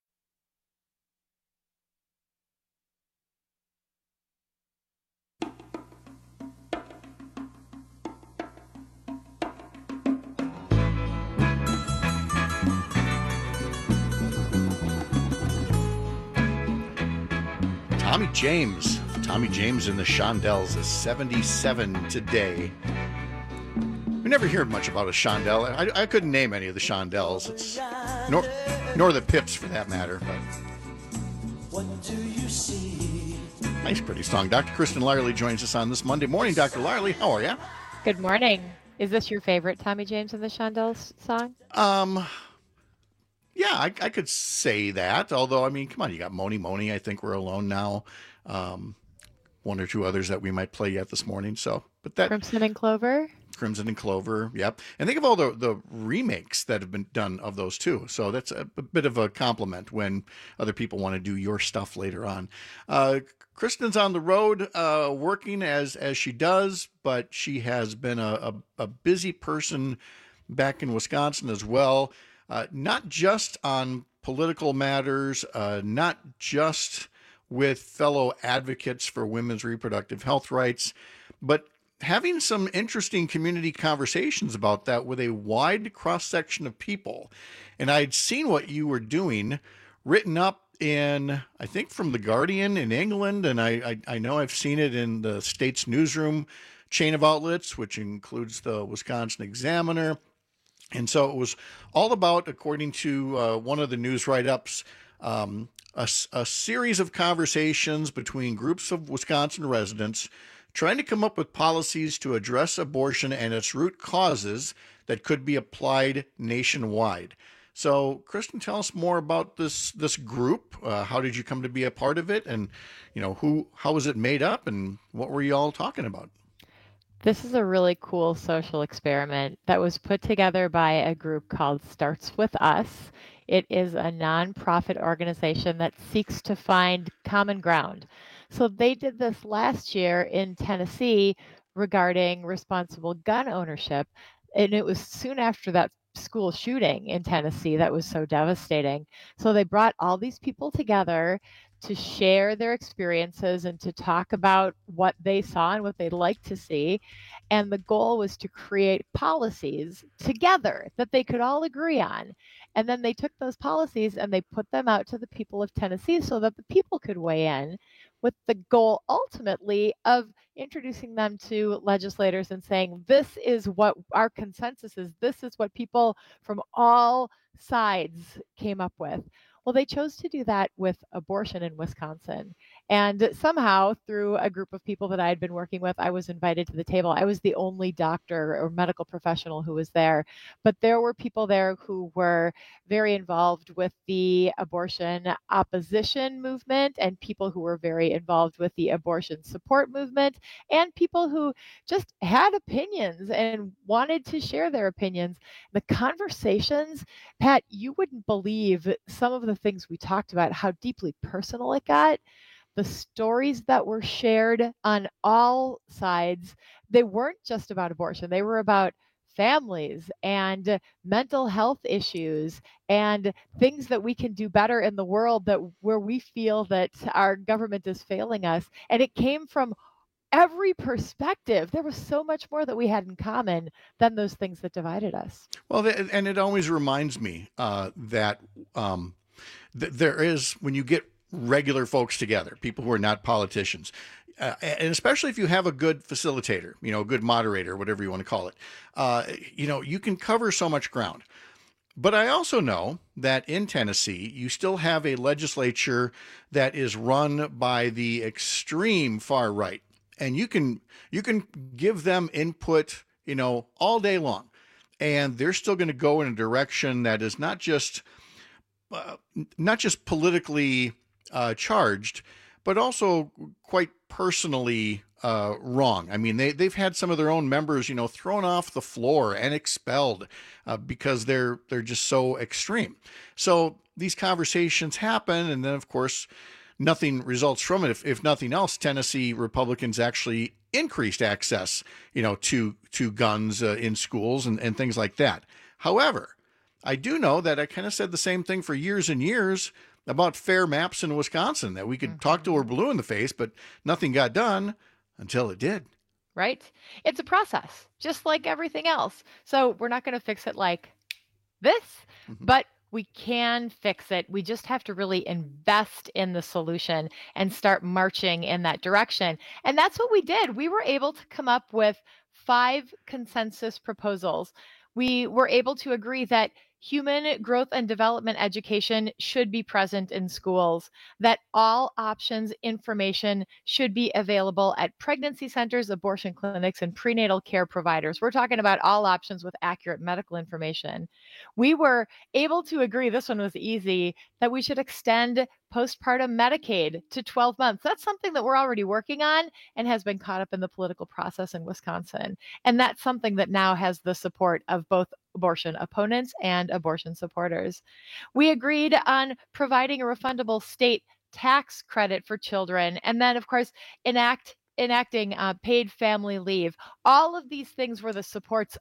Tommy James. Tommy James and the Shondells is seventy-seven today. We never hear much about a Shondell. I, I couldn't name any of the Shondells. It's nor, nor the Pips for that matter. But what do you see? Nice, pretty song. Doctor Kristen Larley joins us on this Monday morning. Doctor Larley, how are you? Good morning. Is this your favorite Tommy James and the Shondells song? Um, yeah, I, I could say that. Although, I mean, come on, you got Moni Moni. I think we're alone now. Um, one or two others that we might play yet this morning. So, but that Crimson and Clover. Crimson and Clover, yep. And think of all the the remakes that have been done of those too. So that's a, a bit of a compliment when other people want to do your stuff later on. Uh, Kristen's on the road uh, working as as she does, but she has been a, a, a busy person back in Wisconsin as well. Uh, not just on political matters, uh, not just with fellow advocates for women's reproductive health rights, but having some interesting community conversations about that with a wide cross-section of people. And I'd seen what you were doing written up in, I think, from The Guardian in England, and I, I, I know I've seen it in the state's newsroom chain of outlets, which includes the Wisconsin Examiner. And so it was all about, according to uh, one of the news write-ups, um, a, a series of conversations between groups of Wisconsin residents trying to come up with policies to address abortion and its root causes that could be applied nationwide. So, Kristen, tell us more about this this group. Uh, how did you come to be a part of it, and you know who? How was it made up, and what were you all talking about? This is a really cool social experiment that was put together by a group called Starts With Us. It is a nonprofit organization that seeks to find common ground. So they did this last year in Tennessee regarding responsible gun ownership. And it was soon after that school shooting in Tennessee that was so devastating. So they brought all these people together to share their experiences and to talk about what they saw and what they'd like to see. And the goal was to create policies together that they could all agree on. And then they took those policies and they put them out to the people of Tennessee so that the people could weigh in, with the goal ultimately of introducing them to legislators and saying, this is what our consensus is. This is what people from all sides came up with. Well, they chose to do that with abortion in Wisconsin. And somehow, through a group of people that I had been working with, I was invited to the table. I was the only doctor or medical professional who was there. But there were people there who were very involved with the abortion opposition movement, and people who were very involved with the abortion support movement, and people who just had opinions and wanted to share their opinions. The conversations, Pat, you wouldn't believe some of the things we talked about, how deeply personal it got. The stories that were shared on all sides, they weren't just about abortion. They were about families and mental health issues and things that we can do better in the world, that where we feel that our government is failing us. And it came from every perspective. There was so much more that we had in common than those things that divided us. Well, and it always reminds me uh, that um, th- there is, when you get regular folks together, people who are not politicians, uh, and especially if you have a good facilitator, you know, a good moderator, whatever you want to call it, uh, you know, you can cover so much ground. But I also know that in Tennessee, you still have a legislature that is run by the extreme far right. and you can you can give them input, you know, all day long, and they're still going to go in a direction that is not just uh, not just politically uh, charged, but also quite personally uh, wrong. I mean, they, they've had some of their own members, you know, thrown off the floor and expelled uh, because they're they're just so extreme. So these conversations happen, and then, of course, nothing results from it. If, if nothing else, Tennessee Republicans actually increased access, you know, to to guns uh, in schools and, and things like that. However, I do know that I kind of said the same thing for years and years about fair maps in Wisconsin, that we could mm-hmm. talk till we're blue in the face, but nothing got done until it did. Right? It's a process, just like everything else. So we're not going to fix it like this, mm-hmm. but we can fix it. We just have to really invest in the solution and start marching in that direction. And that's what we did. We were able to come up with five consensus proposals. We were able to agree that human growth and development education should be present in schools, that all options information should be available at pregnancy centers, abortion clinics, and prenatal care providers. We're talking about all options with accurate medical information. We were able to agree, this one was easy, that we should extend postpartum Medicaid to twelve months. That's something that we're already working on and has been caught up in the political process in Wisconsin. And that's something that now has the support of both abortion opponents and abortion supporters. We agreed on providing a refundable state tax credit for children, and then, of course, enact enacting uh, paid family leave. All of these things were the supports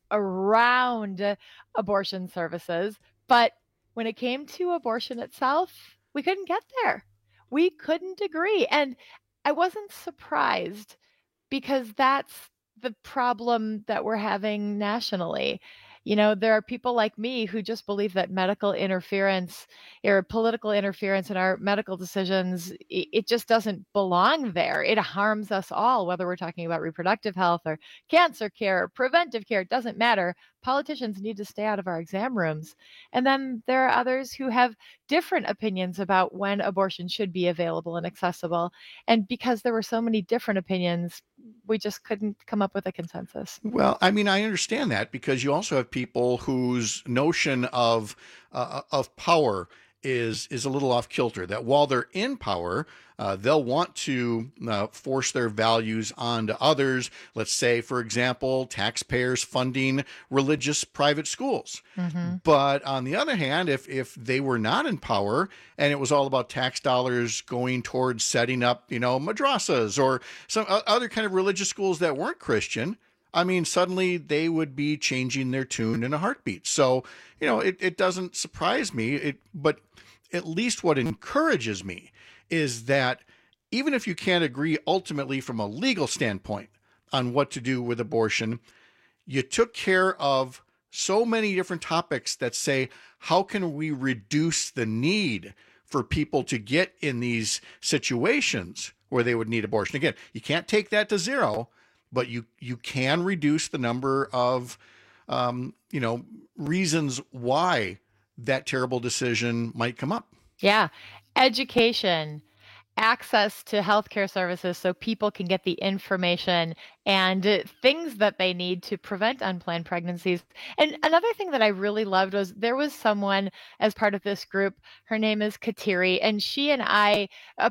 around abortion services, but when it came to abortion itself, we couldn't get there. We couldn't agree. And I wasn't surprised, because that's the problem that we're having nationally. You know, there are people like me who just believe that medical interference or political interference in our medical decisions, it just doesn't belong there. It harms us all, whether we're talking about reproductive health or cancer care, or preventive care, it doesn't matter. Politicians need to stay out of our exam rooms. And then there are others who have different opinions about when abortion should be available and accessible. And because there were so many different opinions, we just couldn't come up with a consensus. Well, I mean, I understand that, because you also have people whose notion of uh, of power is is a little off kilter, that while they're in power, uh, they'll want to uh, force their values onto others. Let's say, for example, taxpayers funding religious private schools. Mm-hmm. But on the other hand, if if they were not in power and it was all about tax dollars going towards setting up, you know, madrasas or some other kind of religious schools that weren't Christian, I mean, suddenly they would be changing their tune in a heartbeat. So, you know, it, it doesn't surprise me. It, but at least what encourages me is that even if you can't agree ultimately from a legal standpoint on what to do with abortion, you took care of so many different topics that say, how can we reduce the need for people to get in these situations where they would need abortion? Again, you can't take that to zero, but you you can reduce the number of, um, you know, reasons why that terrible decision might come up. Yeah. Education, access to healthcare services so people can get the information and uh, things that they need to prevent unplanned pregnancies. And another thing that I really loved was there was someone as part of this group, her name is Kateri, and she and I, uh,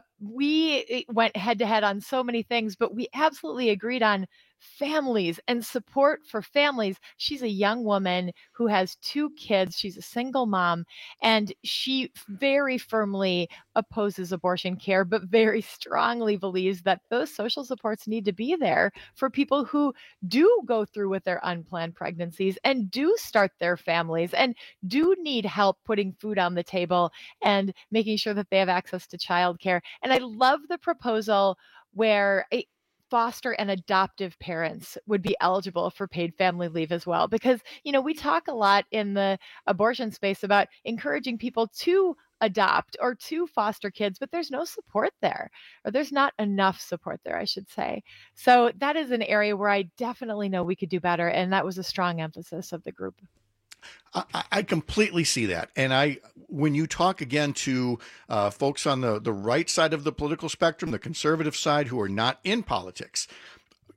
we went head to head on so many things, but we absolutely agreed on families and support for families. She's a young woman who has two kids. She's a single mom, and she very firmly opposes abortion care, but very strongly believes that those social supports need to be there for people who do go through with their unplanned pregnancies and do start their families and do need help putting food on the table and making sure that they have access to childcare. And I love the proposal where a foster and adoptive parents would be eligible for paid family leave as well. Because, you know, we talk a lot in the abortion space about encouraging people to adopt or to foster kids, but there's no support there, or there's not enough support there, I should say. So that is an area where I definitely know we could do better. And that was a strong emphasis of the group. I, I completely see that. And I, when you talk again to uh, folks on the, the right side of the political spectrum, the conservative side who are not in politics,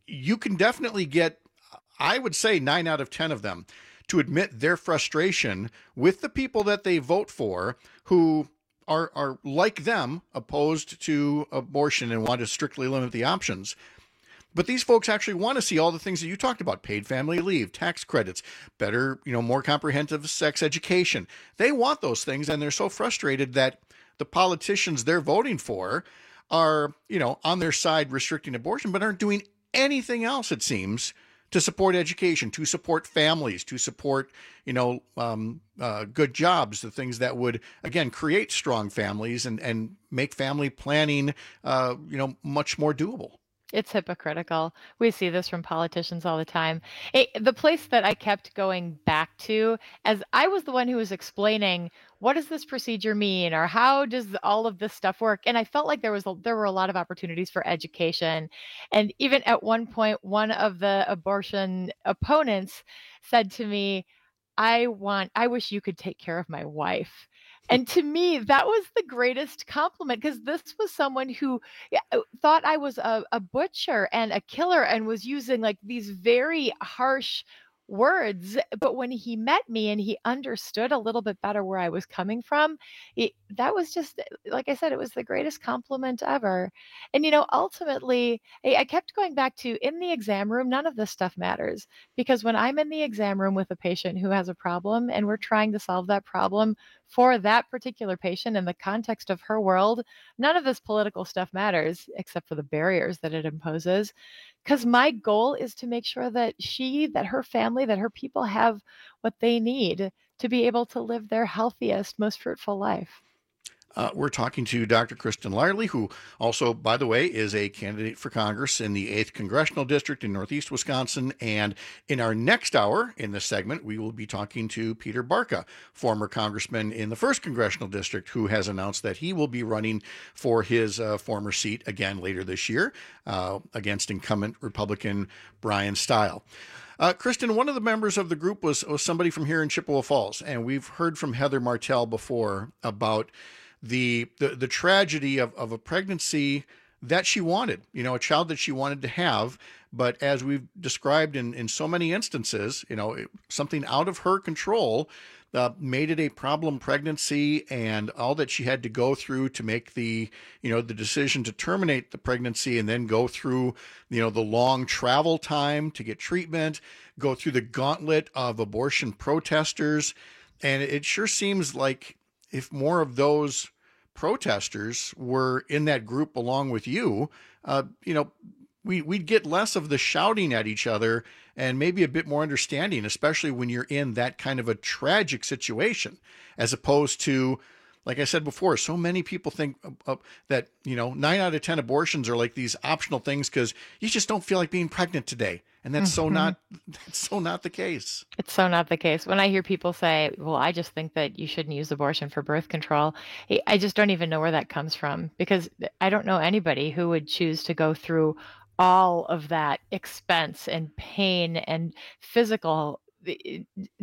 you can definitely get, I would say nine out of ten of them to admit their frustration with the people that they vote for who are, are like them, opposed to abortion and want to strictly limit the options. But these folks actually want to see all the things that you talked about: paid family leave, tax credits, better, you know, more comprehensive sex education. They want those things, and they're so frustrated that the politicians they're voting for are, you know, on their side restricting abortion, but aren't doing anything else, it seems, to support education, to support families, to support, you know, um, uh, good jobs, the things that would, again, create strong families and, and make family planning, uh, you know, much more doable. It's hypocritical. We see this from politicians all the time. It, the place that I kept going back to, as I was the one who was explaining, what does this procedure mean, or how does all of this stuff work? And I felt like there was a, there were a lot of opportunities for education. And even at one point, one of the abortion opponents said to me, I want, I wish you could take care of my wife. And to me, that was the greatest compliment, because this was someone who thought I was a, a butcher and a killer and was using like these very harsh words. But when he met me and he understood a little bit better where I was coming from, it, that was just, like I said, it was the greatest compliment ever. And, you know, ultimately, I, I kept going back to, in the exam room, none of this stuff matters, because when I'm in the exam room with a patient who has a problem and we're trying to solve that problem for that particular patient in the context of her world, none of this political stuff matters except for the barriers that it imposes. Because my goal is to make sure that she, that her family, that her people have what they need to be able to live their healthiest, most fruitful life. Uh, we're talking to Doctor Kristen Larley, who also, by the way, is a candidate for Congress in the eighth Congressional District in Northeast Wisconsin. And in our next hour in this segment, we will be talking to Peter Barca, former congressman in the first Congressional District, who has announced that he will be running for his uh, former seat again later this year uh, against incumbent Republican Brian Stile. Uh, Kristen, one of the members of the group was, was somebody from here in Chippewa Falls, and we've heard from Heather Martell before about the the, the tragedy of, of a pregnancy that she wanted, you know, a child that she wanted to have. But as we've described in, in so many instances, you know, it, something out of her control uh, made it a problem pregnancy, and all that she had to go through to make the, you know, the decision to terminate the pregnancy and then go through, you know, the long travel time to get treatment, go through the gauntlet of abortion protesters. And it sure seems like if more of those protesters were in that group along with you, uh, you know, we, we'd get less of the shouting at each other and maybe a bit more understanding, especially when you're in that kind of a tragic situation, as opposed to, like I said before, so many people think uh, that, you know, nine out of ten abortions are like these optional things because you just don't feel like being pregnant today. And that's mm-hmm. so not, that's so not the case. It's so not the case. When I hear people say, well, I just think that you shouldn't use abortion for birth control, I just don't even know where that comes from, because I don't know anybody who would choose to go through all of that expense and pain and physical. I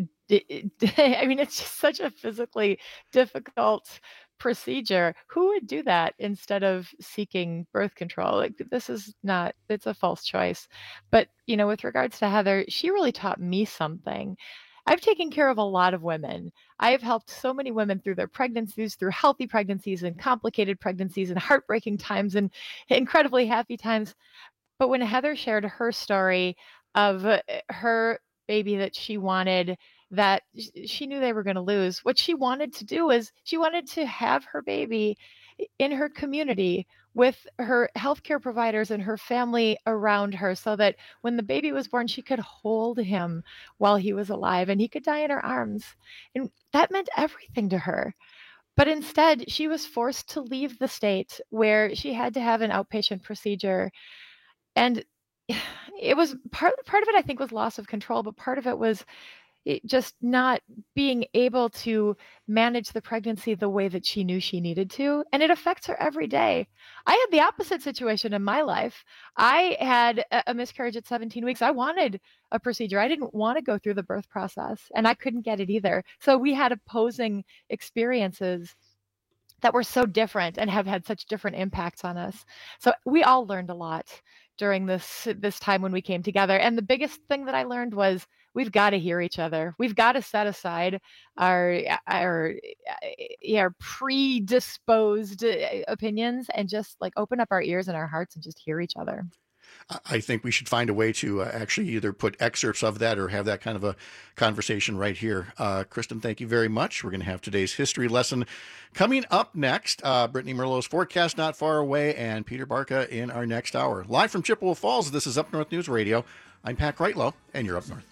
mean, it's just such a physically difficult procedure. Who would do that instead of seeking birth control? Like, this is not, it's a false choice. But, you know, with regards to Heather, she really taught me something. I've taken care of a lot of women. I have helped so many women through their pregnancies, through healthy pregnancies and complicated pregnancies and heartbreaking times and incredibly happy times. But when Heather shared her story of her baby that she wanted, that she knew they were going to lose, what she wanted to do is she wanted to have her baby in her community with her healthcare providers and her family around her, so that when the baby was born, she could hold him while he was alive and he could die in her arms. And that meant everything to her. But instead, she was forced to leave the state where she had to have an outpatient procedure. And it was part, part of it, I think, was loss of control, but part of it was it just not being able to manage the pregnancy the way that she knew she needed to. And it affects her every day. I had the opposite situation in my life. I had a miscarriage at seventeen weeks. I wanted a procedure. I didn't want to go through the birth process, and I couldn't get it either. So we had opposing experiences that were so different and have had such different impacts on us. So we all learned a lot during this this time when we came together. And the biggest thing that I learned was we've got to hear each other. We've got to set aside our our, our predisposed opinions and just like open up our ears and our hearts and just hear each other. I think we should find a way to uh, actually either put excerpts of that or have that kind of a conversation right here. Uh, Kristen, thank you very much. We're going to have today's history lesson coming up next. Uh, Brittany Merlot's forecast not far away, and Peter Barca in our next hour. Live from Chippewa Falls, this is Up North News Radio. I'm Pat Kreitlow, and you're Up North.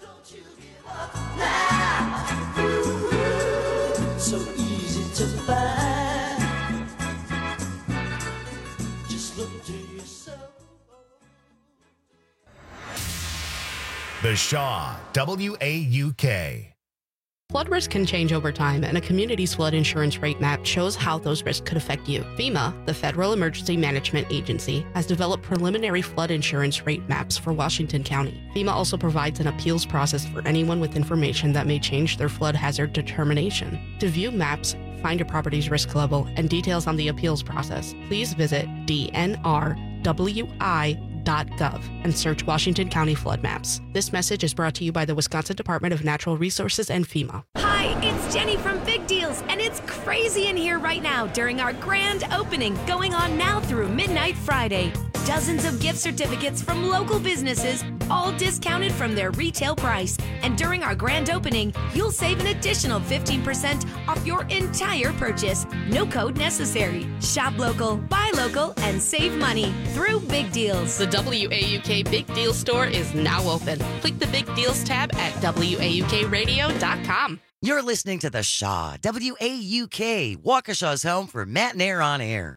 So easy to find. Just look to yourself. The Shaw, W A U K. Flood risk can change over time, and a community's flood insurance rate map shows how those risks could affect you. FEMA, the Federal Emergency Management Agency, has developed preliminary flood insurance rate maps for Washington County. FEMA also provides an appeals process for anyone with information that may change their flood hazard determination. To view maps, find your property's risk level, and details on the appeals process, please visit D N R W I dot gov and search Washington County flood maps. This message is brought to you by the Wisconsin Department of Natural Resources and FEMA. Hi, it's Jenny from Big Deals, and it's crazy in here right now during our grand opening going on now through midnight Friday. Dozens of gift certificates from local businesses, all discounted from their retail price. And during our grand opening, you'll save an additional fifteen percent off your entire purchase. No code necessary. Shop local, buy local, and save money through Big Deals. The W A U K Big Deal Store is now open. Click the Big Deals tab at W A U K radio dot com. You're listening to The Shaw, W A U K, Waukesha's home for Matt and Air on Air.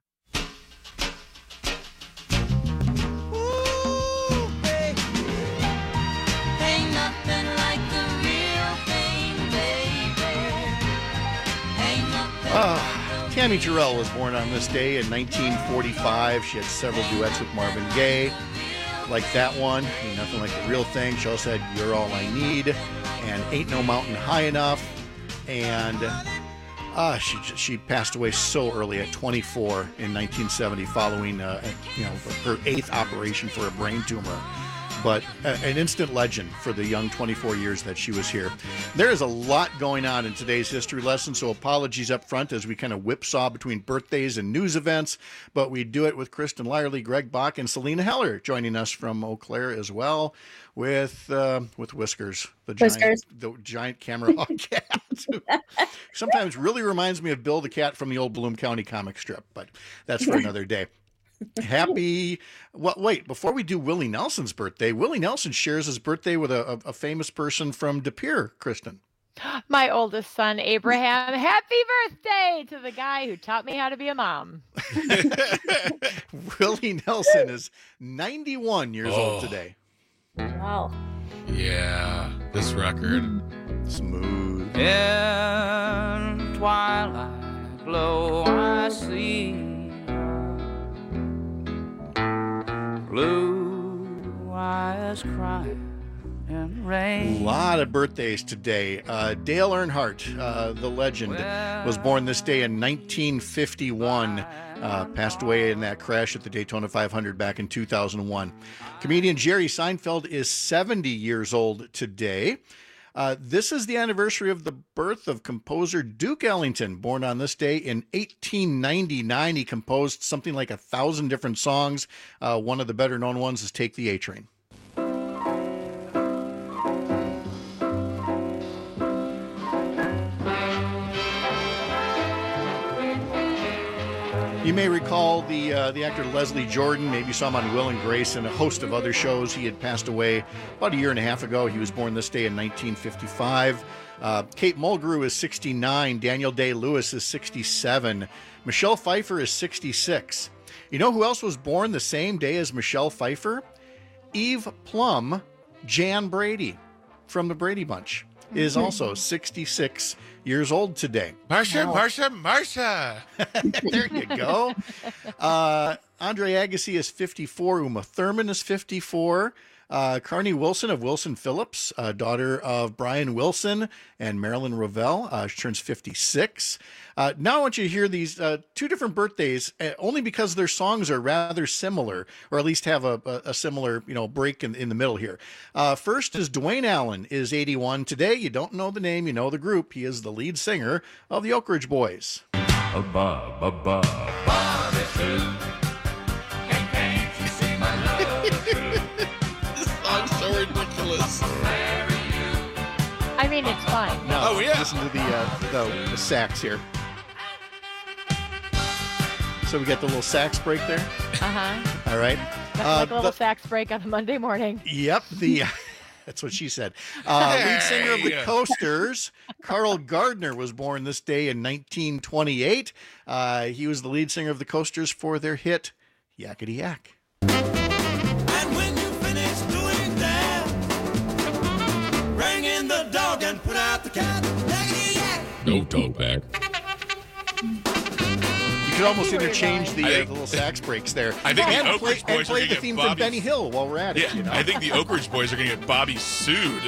Uh, Tammy Terrell was born on this day in nineteen forty-five. She had several duets with Marvin Gaye, like that one, Ain't Nothing Like the Real Thing. She also had You're All I Need and Ain't No Mountain High Enough. And uh, she she passed away so early at twenty-four in nineteen seventy, following uh, you know her eighth operation for a brain tumor. But an instant legend for the young twenty-four years that she was here. There is a lot going on in today's history lesson, so apologies up front as we kind of whipsaw between birthdays and news events, but we do it with Kristen Lyerly, Greg Bach, and Selena Heller joining us from Eau Claire as well with uh, with Whiskers, the Whiskers. giant, the giant camera hog cat. Sometimes really reminds me of Bill the Cat from the old Bloom County comic strip, but that's for another day. Happy, well, wait, before we do Willie Nelson's birthday, Willie Nelson shares his birthday with a, a, a famous person from De Pere, Kristen. My oldest son, Abraham. Happy birthday to the guy who taught me how to be a mom. Willie Nelson is ninety-one years Oh. old today. Wow. Yeah, this record. Smooth. In twilight glow I see blue eyes crying in A rain. lot of birthdays today. Uh, Dale Earnhardt, uh, the legend, was born this day in nineteen fifty-one. Uh, passed away in that crash at the Daytona five hundred back in two thousand one. Comedian Jerry Seinfeld is seventy years old today. Uh, this is the anniversary of the birth of composer Duke Ellington, born on this day in eighteen ninety-nine. He composed something like a thousand different songs. Uh, one of the better known ones is Take the A Train. You may recall the uh, the actor Leslie Jordan. Maybe you saw him on Will and Grace and a host of other shows. He had passed away about a year and a half ago. He was born this day in nineteen fifty-five. Uh, Kate Mulgrew is sixty-nine. Daniel Day-Lewis is sixty-seven. Michelle Pfeiffer is sixty-six. You know who else was born the same day as Michelle Pfeiffer? Eve Plum, Jan Brady from the Brady Bunch, is also sixty-six years old today. Marcia, Wow. Marcia, Marcia. There you go. Uh, Andre Agassi is fifty-four. Uma Thurman is fifty-four. Uh, Carney Wilson of Wilson Phillips, uh, daughter of Brian Wilson and Marilyn Ravel. Uh, she turns fifty-six. Uh, now I want you to hear these uh, two different birthdays, uh, only because their songs are rather similar, or at least have a, a, a similar, you know, break in, in the middle here. Uh, first is Dwayne Allen, is eighty-one today. You don't know the name, you know the group. He is the lead singer of the Oak Ridge Boys. Above, above, barbecue. And can't you see my love is true? This song's so ridiculous. I mean, it's fine. Now, Oh, yeah. listen to the, uh, the the sax here. So we got the little sax break there. Uh-huh. All right. That's Uh, like a little the- sax break on a Monday morning. Yep, the that's what she said. Uh, lead singer of the Hey. Coasters, Carl Gardner, was born this day in nineteen twenty-eight. Uh, he was the lead singer of the Coasters for their hit Yakety Yak. And when you finish doing that, bring in the dog and put out the cat. Yakety yak. No talk back. You could almost interchange the, I uh, think- the little sax breaks there. I think the and Oak play, Ridge and Boys are play gonna the get theme Bobby- from Benny Hill while we're at it. Yeah, you know? I think the Oak Ridge Boys are going to get Bobby sued.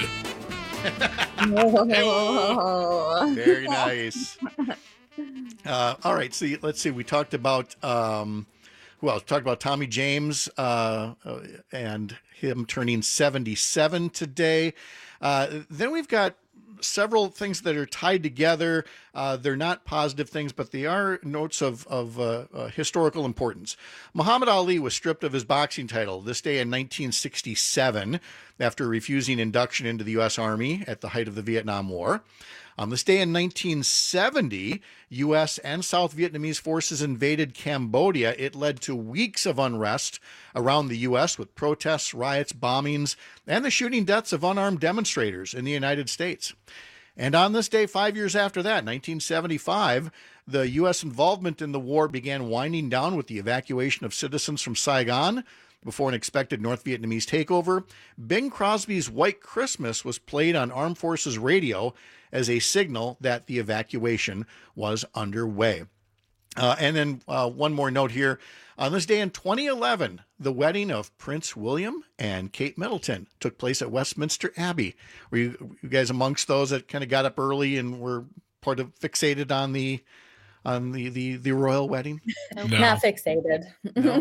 Very nice. Uh, all right, so let's see. We talked about um, who else? We talked about Tommy James uh, uh, and him turning seventy-seven today. Uh, then we've got several things that are tied together. Uh, they're not positive things, but they are notes of, of uh, uh, historical importance. Muhammad Ali was stripped of his boxing title this day in nineteen sixty-seven after refusing induction into the U S Army at the height of the Vietnam War. On this day in nineteen seventy, U S and South Vietnamese forces invaded Cambodia. It led to weeks of unrest around the U S with protests, riots, bombings, and the shooting deaths of unarmed demonstrators in the United States. And on this day, five years after that, nineteen seventy-five, the U S involvement in the war began winding down with the evacuation of citizens from Saigon before an expected North Vietnamese takeover. Bing Crosby's White Christmas was played on Armed Forces radio as a signal that the evacuation was underway. Uh, and then uh, one more note here. On this day in twenty eleven, the wedding of Prince William and Kate Middleton took place at Westminster Abbey. Were you, you guys amongst those that kind of got up early and were part of fixated on the on the the, the royal wedding? No. Not fixated. No.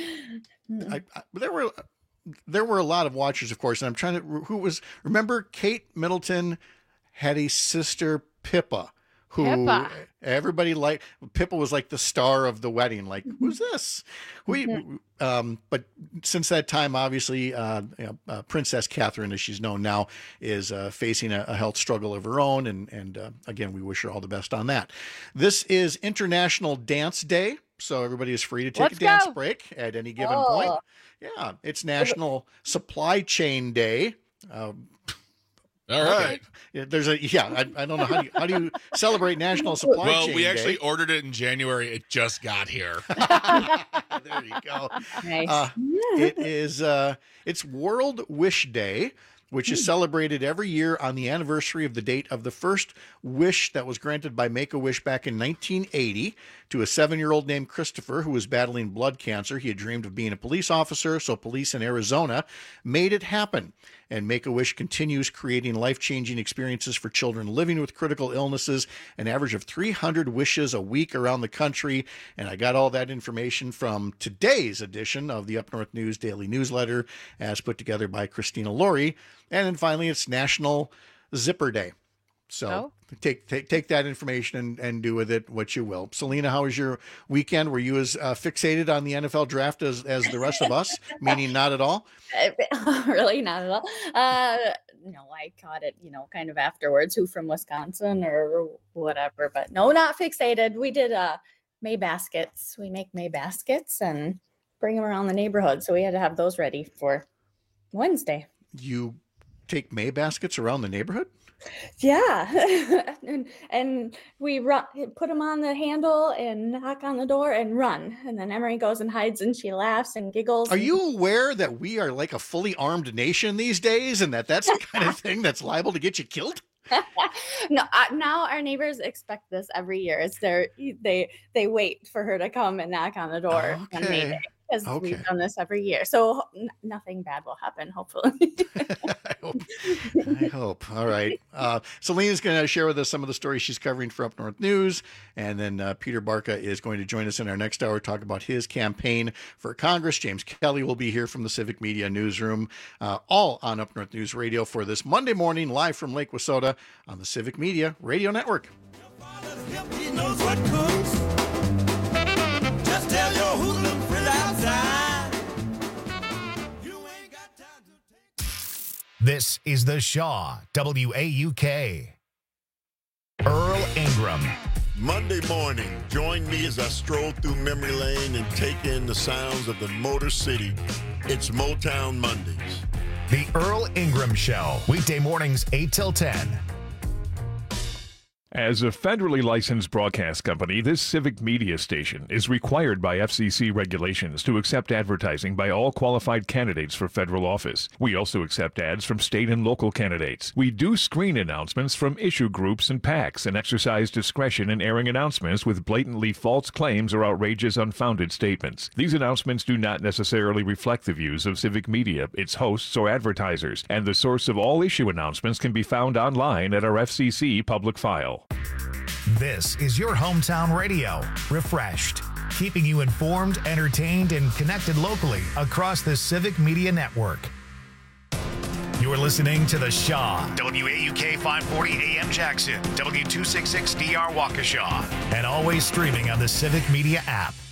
I, I, there were there were a lot of watchers, of course, and I'm trying to who was remember Kate Middleton had a sister, Pippa, who Pippa. everybody liked. Pippa was like the star of the wedding. Like, who's this? We, um, but since that time, obviously, uh, you know, uh, Princess Catherine, as she's known now, is uh, facing a, a health struggle of her own. And, and uh, again, we wish her all the best on that. This is International Dance Day. So everybody is free to take Let's a dance go. break at any given Oh. point. Yeah, it's National Supply Chain Day. Um, All right. yeah, there's a yeah. I, I don't know how do you, how do you celebrate National Supply Well, Chain we Day? actually ordered it in January. It just got here. There you go. Nice. Uh, it is uh, it's World Wish Day, which is celebrated every year on the anniversary of the date of the first wish that was granted by Make-A-Wish back in nineteen eighty to a seven-year-old named Christopher who was battling blood cancer. He had dreamed of being a police officer, so police in Arizona made it happen. And Make-A-Wish continues creating life-changing experiences for children living with critical illnesses, an average of three hundred wishes a week around the country. And I got all that information from today's edition of the Up North News Daily Newsletter, as put together by Christina Laurie. And then finally, it's National Zipper Day. So Oh. take, take take that information and, and do with it what you will. Selena, how was your weekend? Were you as uh, fixated on the N F L draft as, as the rest of us? Meaning not at all? Really, not at all. Uh, no, I caught it, you know, kind of afterwards. Who from Wisconsin or whatever, but no, not fixated. We did uh May baskets. We make May baskets and bring them around the neighborhood. So we had to have those ready for Wednesday. You take May baskets around the neighborhood? Yeah, and and we run, put them on the handle and knock on the door and run, and then Emery goes and hides and she laughs and giggles. Are and- you aware that we are like a fully armed nation these days and that that's the kind of thing that's liable to get you killed? No, uh, now our neighbors expect this every year. It's their they they wait for her to come and knock on the door on May Okay. Day. because Okay. we've done this every year. So n- nothing bad will happen, hopefully. I hope. All right. Uh, Celine's going to share with us some of the stories she's covering for Up North News. And then uh, Peter Barca is going to join us in our next hour, talk about his campaign for Congress. James Kelly will be here from the Civic Media Newsroom, uh, all on Up North News Radio for this Monday morning, live from Lake Wissota on the Civic Media Radio Network. He knows what cooks. Just tell your hoodlum friend outside. This is the Shaw, W A U K. Earl Ingram. Monday morning, join me as I stroll through memory lane and take in the sounds of the Motor City. It's Motown Mondays. The Earl Ingram Show, weekday mornings eight till ten. As a federally licensed broadcast company, this civic media station is required by F C C regulations to accept advertising by all qualified candidates for federal office. We also accept ads from state and local candidates. We do screen announcements from issue groups and PACs and exercise discretion in airing announcements with blatantly false claims or outrageous unfounded statements. These announcements do not necessarily reflect the views of civic media, its hosts, or advertisers, and the source of all issue announcements can be found online at our F C C public file. This is your hometown radio, refreshed, keeping you informed, entertained, and connected locally across the Civic Media Network. You're listening to The Shaw, W A U K five forty A M Jackson, W two sixty-six D R Waukesha, and always streaming on the Civic Media app.